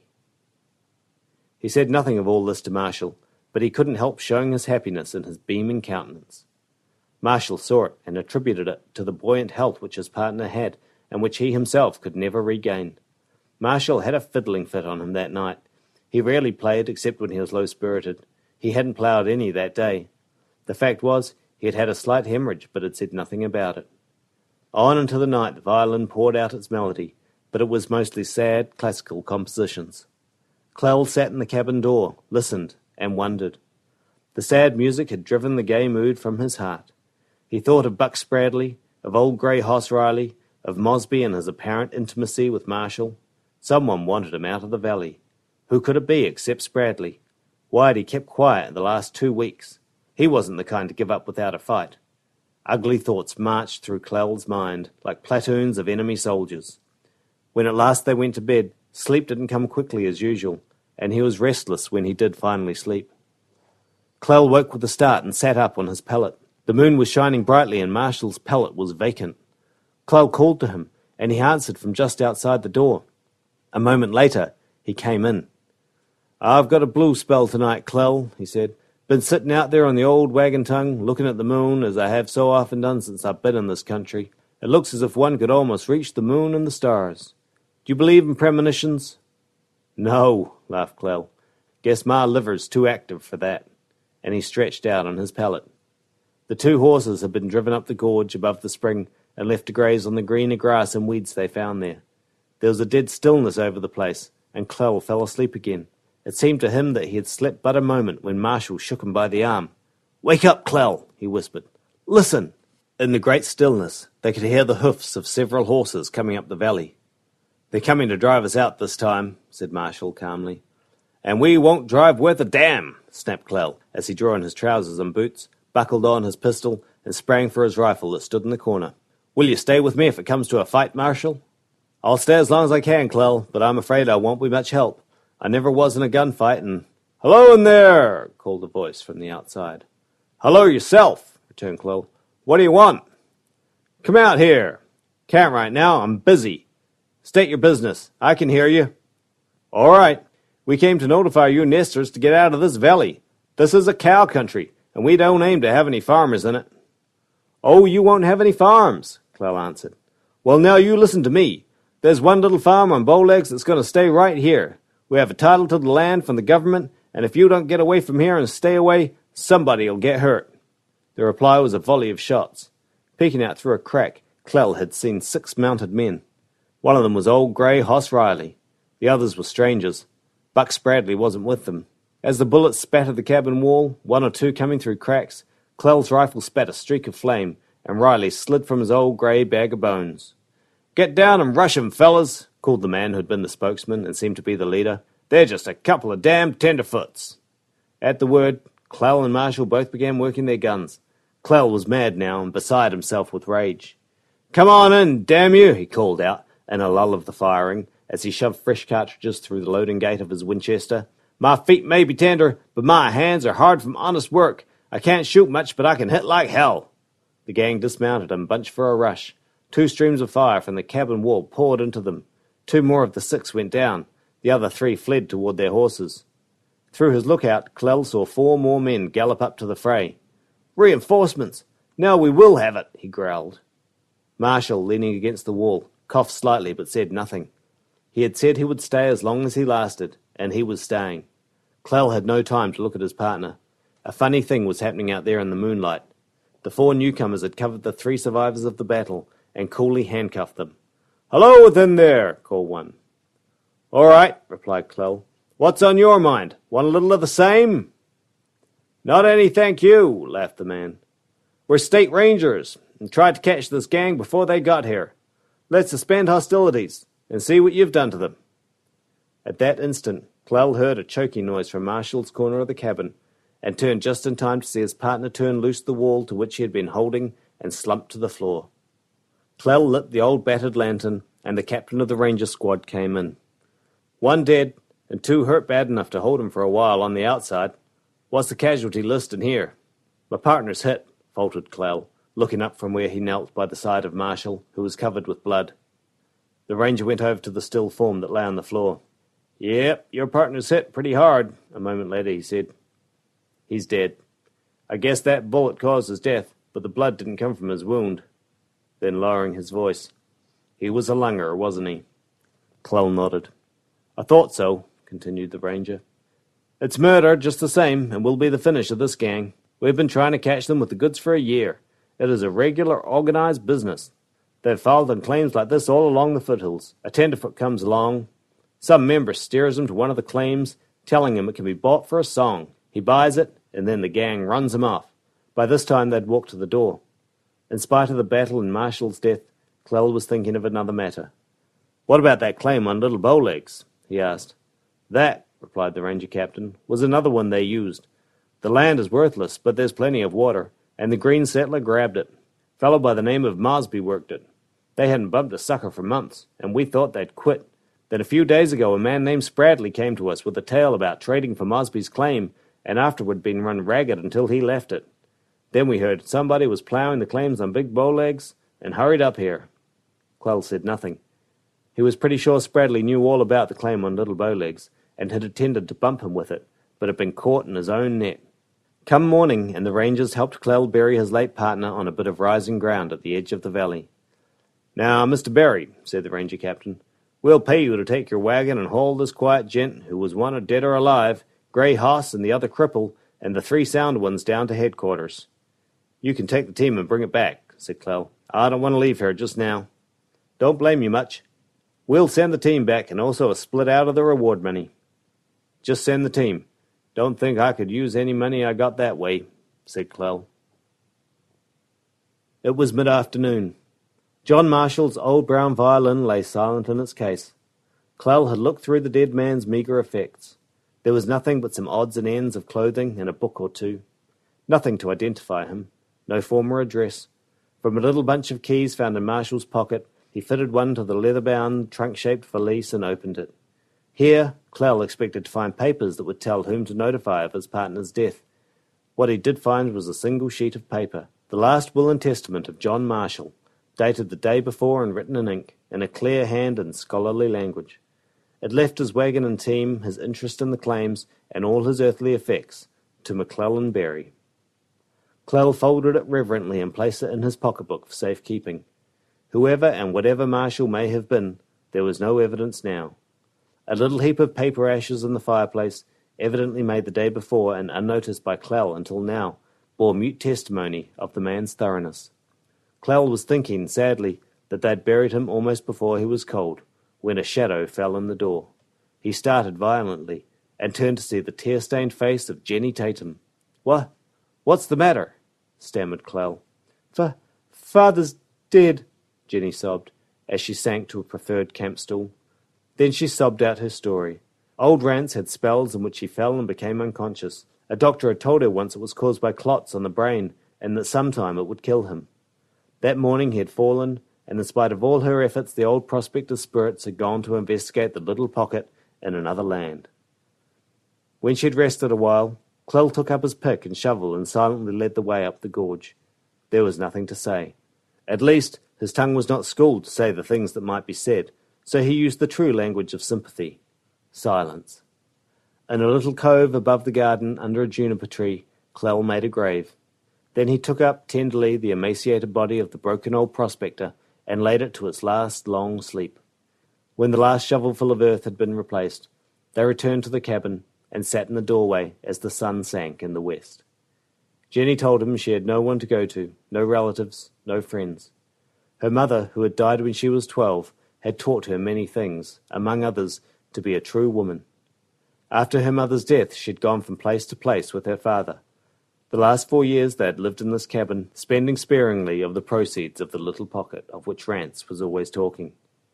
He said nothing of all this to Marshal, but he couldn't help showing his happiness in his beaming countenance. Marshal saw it and attributed it to the buoyant health which his partner had, and which he himself could never regain. Marshal had a fiddling fit on him that night. He rarely played except when he was low-spirited. He hadn't ploughed any that day. The fact was, he had had a slight hemorrhage, but had said nothing about it. On into the night the violin poured out its melody, but it was mostly sad, classical compositions. Clell sat in the cabin door, listened, and wondered. The sad music had driven the gay mood from his heart. He thought of Buck Spradley, of old grey Hoss Riley, of Mosby and his apparent intimacy with Marshal. Someone wanted him out of the valley. Who could it be except Spradley? Why had he kept quiet the last two weeks? He wasn't the kind to give up without a fight. Ugly thoughts marched through Clell's mind like platoons of enemy soldiers. When at last they went to bed, sleep didn't come quickly as usual, and he was restless when he did finally sleep. Clell woke with a start and sat up on his pallet. The moon was shining brightly and Marshall's pallet was vacant. Clell called to him, and he answered from just outside the door. A moment later, he came in. "I've got a blue spell tonight, Clell," he said. "Been sitting out there on the old wagon tongue, looking at the moon, as I have so often done since I've been in this country. It looks as if one could almost reach the moon and the stars. Do you believe in premonitions?" "No," laughed Clell. "Guess my liver's too active for that." And he stretched out on his pallet. The two horses had been driven up the gorge above the spring and left to graze on the greener grass and weeds they found there. There was a dead stillness over the place, and Clell fell asleep again. It seemed to him that he had slept but a moment when Marshal shook him by the arm. "Wake up, Clell," he whispered. "Listen!" In the great stillness, they could hear the hoofs of several horses coming up the valley. "They're coming to drive us out this time," said Marshall calmly. "And we won't drive worth a damn," snapped Clell, as he drew on his trousers and boots, buckled on his pistol, and sprang for his rifle that stood in the corner. "Will you stay with me if it comes to a fight, Marshall?" "I'll stay as long as I can, Clell, but I'm afraid I won't be much help. I never was in a gunfight, and—" "Hello in there!" called a voice from the outside. "Hello yourself," returned Clell. "What do you want?" "Come out here." "Can't right now. I'm busy." "State your business. I can hear you." "All right. We came to notify you nesters to get out of this valley. This is a cow country, and we don't aim to have any farmers in it." "Oh, you won't have any farms," Clell answered. "Well, now you listen to me. There's one little farm on Bowlegs that's going to stay right here. We have a title to the land from the government, and if you don't get away from here and stay away, somebody'll get hurt." The reply was a volley of shots. Peeking out through a crack, Clell had seen six mounted men. One of them was old grey Hoss Riley. The others were strangers. Buck Spradley wasn't with them. As the bullets spattered the cabin wall, one or two coming through cracks, Clell's rifle spat a streak of flame, and Riley slid from his old grey bag of bones. "Get down and rush 'em, fellas," called the man who'd been the spokesman and seemed to be the leader. "They're just a couple of damned tenderfoots." At the word, Clell and Marshall both began working their guns. Clell was mad now and beside himself with rage. "Come on in, damn you," he called out, in a lull of the firing, as he shoved fresh cartridges through the loading gate of his Winchester. "My feet may be tender, but my hands are hard from honest work. I can't shoot much, but I can hit like hell." The gang dismounted and bunched for a rush. Two streams of fire from the cabin wall poured into them. Two more of the six went down. The other three fled toward their horses. Through his lookout, Clell saw four more men gallop up to the fray. "Reinforcements! Now we will have it," he growled. Marshall, leaning against the wall, coughed slightly but said nothing. He had said he would stay as long as he lasted, and he was staying. Clell had no time to look at his partner. A funny thing was happening out there in the moonlight. The four newcomers had covered the three survivors of the battle and coolly handcuffed them. "Hello within there," called one. "All right," replied Clell. "What's on your mind? Want a little of the same?" "Not any, thank you," laughed the man. "We're state rangers, and tried to catch this gang before they got here. Let's suspend hostilities, and see what you've done to them." At that instant, Clell heard a choking noise from Marshall's corner of the cabin, and turned just in time to see his partner turn loose the wall to which he had been holding and slump to the floor. Clell lit the old battered lantern, and the captain of the ranger squad came in. "One dead, and two hurt bad enough to hold him for a while on the outside. What's the casualty list in here?" "My partner's hit," faltered Clell, looking up from where he knelt by the side of Marshall, who was covered with blood. The ranger went over to the still form that lay on the floor. "Yep, your partner's hit pretty hard," a moment later he said. "He's dead. I guess that bullet caused his death, but the blood didn't come from his wound." Then lowering his voice, "He was a lunger, wasn't he?" Clell nodded. "I thought so," continued the ranger. "It's murder just the same, and will be the finish of this gang. We've been trying to catch them with the goods for a year. It is a regular organized business. They've filed on claims like this all along the foothills. A tenderfoot comes along. Some member steers him to one of the claims, telling him it can be bought for a song. He buys it, and then the gang runs him off. By this time they'd walked to the door. In spite of the battle and Marshall's death, Clell was thinking of another matter. "What about that claim on Little Bowlegs?" he asked. "That," replied the ranger captain, "was another one they used. The land is worthless, but there's plenty of water, and the green settler grabbed it. Fellow by the name of Mosby worked it. They hadn't bumped a sucker for months, and we thought they'd quit. Then a few days ago a man named Spradley came to us with a tale about trading for Mosby's claim, and afterward been run ragged until he left it. Then we heard somebody was ploughing the claims on Big Bowlegs, and hurried up here." Clell said nothing. He was pretty sure Spradley knew all about the claim on Little Bowlegs, and had intended to bump him with it, but had been caught in his own net. Come morning, and the rangers helped Clell bury his late partner on a bit of rising ground at the edge of the valley. "Now, Mister Berry," said the ranger captain, "we'll pay you to take your wagon and haul this quiet gent, who was wanted dead or alive, Grey Hoss and the other cripple, and the three sound ones down to headquarters." "You can take the team and bring it back," said Clell. "I don't want to leave here just now." "Don't blame you much. We'll send the team back, and also a split out of the reward money." "Just send the team. Don't think I could use any money I got that way," said Clell. It was mid-afternoon. John Marshall's old brown violin lay silent in its case. Clell had looked through the dead man's meagre effects. There was nothing but some odds and ends of clothing and a book or two. Nothing to identify him. No form or address. From a little bunch of keys found in Marshall's pocket, he fitted one to the leather-bound, trunk-shaped valise and opened it. Here, Clell expected to find papers that would tell whom to notify of his partner's death. What he did find was a single sheet of paper, the last will and testament of John Marshall, dated the day before and written in ink, in a clear hand and scholarly language. It left his wagon and team, his interest in the claims, and all his earthly effects, to McClellan Berry. Clell folded it reverently and placed it in his pocketbook for safekeeping. Whoever and whatever Marshall may have been, there was no evidence now. A little heap of paper ashes in the fireplace, evidently made the day before and unnoticed by Clell until now, bore mute testimony of the man's thoroughness. Clell was thinking, sadly, that they'd buried him almost before he was cold, when a shadow fell in the door. He started violently, and turned to see the tear-stained face of Jenny Tatum. "What? What's the matter?" stammered Clell. "Fa- Father's dead," Jenny sobbed, as she sank to a preferred camp stool. Then she sobbed out her story. Old Rance had spells in which he fell and became unconscious. A doctor had told her once it was caused by clots on the brain, and that sometime it would kill him. That morning he had fallen, and in spite of all her efforts the old prospector's spirits had gone to investigate the little pocket in another land. When she had rested a while, Clell took up his pick and shovel and silently led the way up the gorge. There was nothing to say. At least, his tongue was not schooled to say the things that might be said, so he used the true language of sympathy. Silence. In a little cove above the garden, under a juniper tree, Clell made a grave. Then he took up tenderly the emaciated body of the broken old prospector and laid it to its last long sleep. When the last shovelful of earth had been replaced, they returned to the cabin and sat in the doorway as the sun sank in the west. Jenny told him she had no one to go to, no relatives, no friends. Her mother, who had died when she was twelve, had taught her many things, among others, to be a true woman. After her mother's death, she had gone from place to place with her father. The last four years they had lived in this cabin, spending sparingly of the proceeds of the little pocket of which Rance was always talking.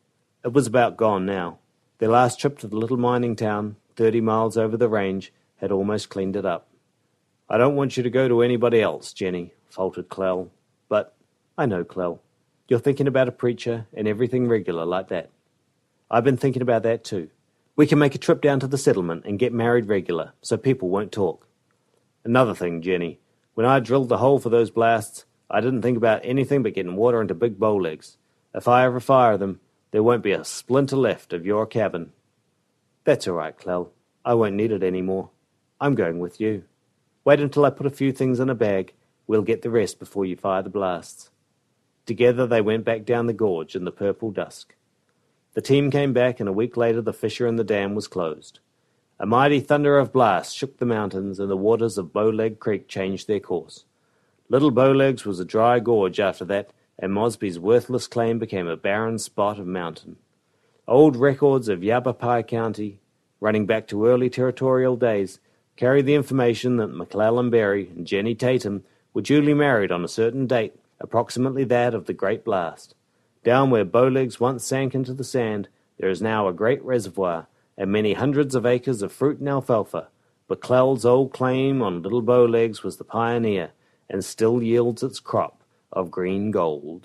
It was about gone now. Their last trip to the little mining town, thirty miles over the range, had almost cleaned it up. "I don't want you to go to anybody else, Jenny," faltered Clell. "But I know, Clell. You're thinking about a preacher and everything regular like that. I've been thinking about that too. We can make a trip down to the settlement and get married regular, so people won't talk. Another thing, Jenny, when I drilled the hole for those blasts, I didn't think about anything but getting water into big bowlegs. If I ever fire them, there won't be a splinter left of your cabin." "That's all right, Clell. I won't need it any more. I'm going with you. Wait until I put a few things in a bag. We'll get the rest before you fire the blasts." Together they went back down the gorge in the purple dusk. The team came back, and a week later the fissure in the dam was closed. A mighty thunder of blasts shook the mountains, and the waters of Bowleg Creek changed their course. Little Bowlegs was a dry gorge after that, and Mosby's worthless claim became a barren spot of mountain. Old records of Yavapai County, running back to early territorial days, carried the information that McClellan Berry and Jenny Tatum were duly married on a certain date, approximately that of the Great Blast. Down where Bowlegs once sank into the sand, there is now a great reservoir, and many hundreds of acres of fruit and alfalfa, but Clell's old claim on Little Bowlegs was the pioneer, and still yields its crop of green gold.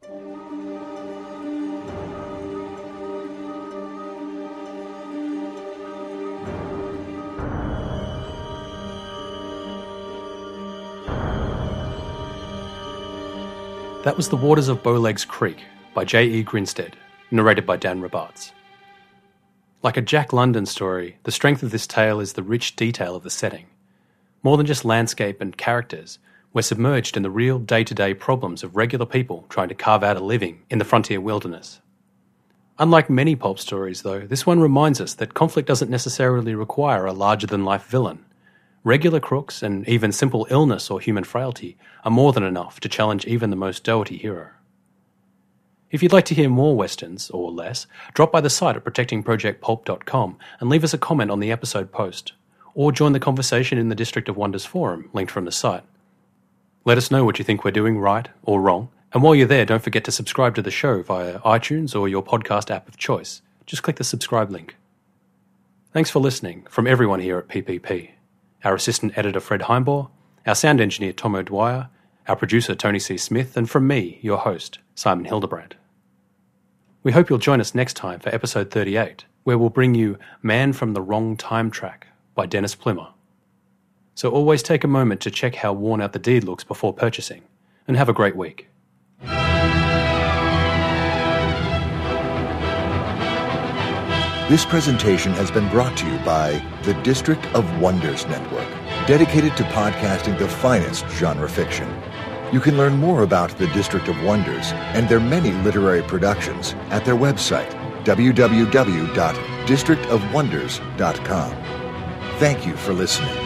That was The Waters of Bowlegs Creek by J E Grinstead, narrated by Dan Robarts. Like a Jack London story, the strength of this tale is the rich detail of the setting. More than just landscape and characters, we're submerged in the real day-to-day problems of regular people trying to carve out a living in the frontier wilderness. Unlike many pulp stories, though, this one reminds us that conflict doesn't necessarily require a larger-than-life villain. Regular crooks and even simple illness or human frailty are more than enough to challenge even the most doughty hero. If you'd like to hear more westerns, or less, drop by the site at protecting project pulp dot com and leave us a comment on the episode post, or join the conversation in the District of Wonders forum linked from the site. Let us know what you think we're doing right or wrong. And while you're there, don't forget to subscribe to the show via iTunes or your podcast app of choice. Just click the subscribe link. Thanks for listening from everyone here at P P P. Our assistant editor Fred Heimbaugh, our sound engineer Tom O'Dwyer, our producer Tony C. Smith, and from me, your host, Simon Hildebrandt. We hope you'll join us next time for episode thirty-eight, where we'll bring you Man from the Wrong Time Track by Dennis Plimmer. So always take a moment to check how worn out the deed looks before purchasing, and have a great week. This presentation has been brought to you by the District of Wonders Network, dedicated to podcasting the finest genre fiction. You can learn more about the District of Wonders and their many literary productions at their website, w w w dot district of wonders dot com. Thank you for listening.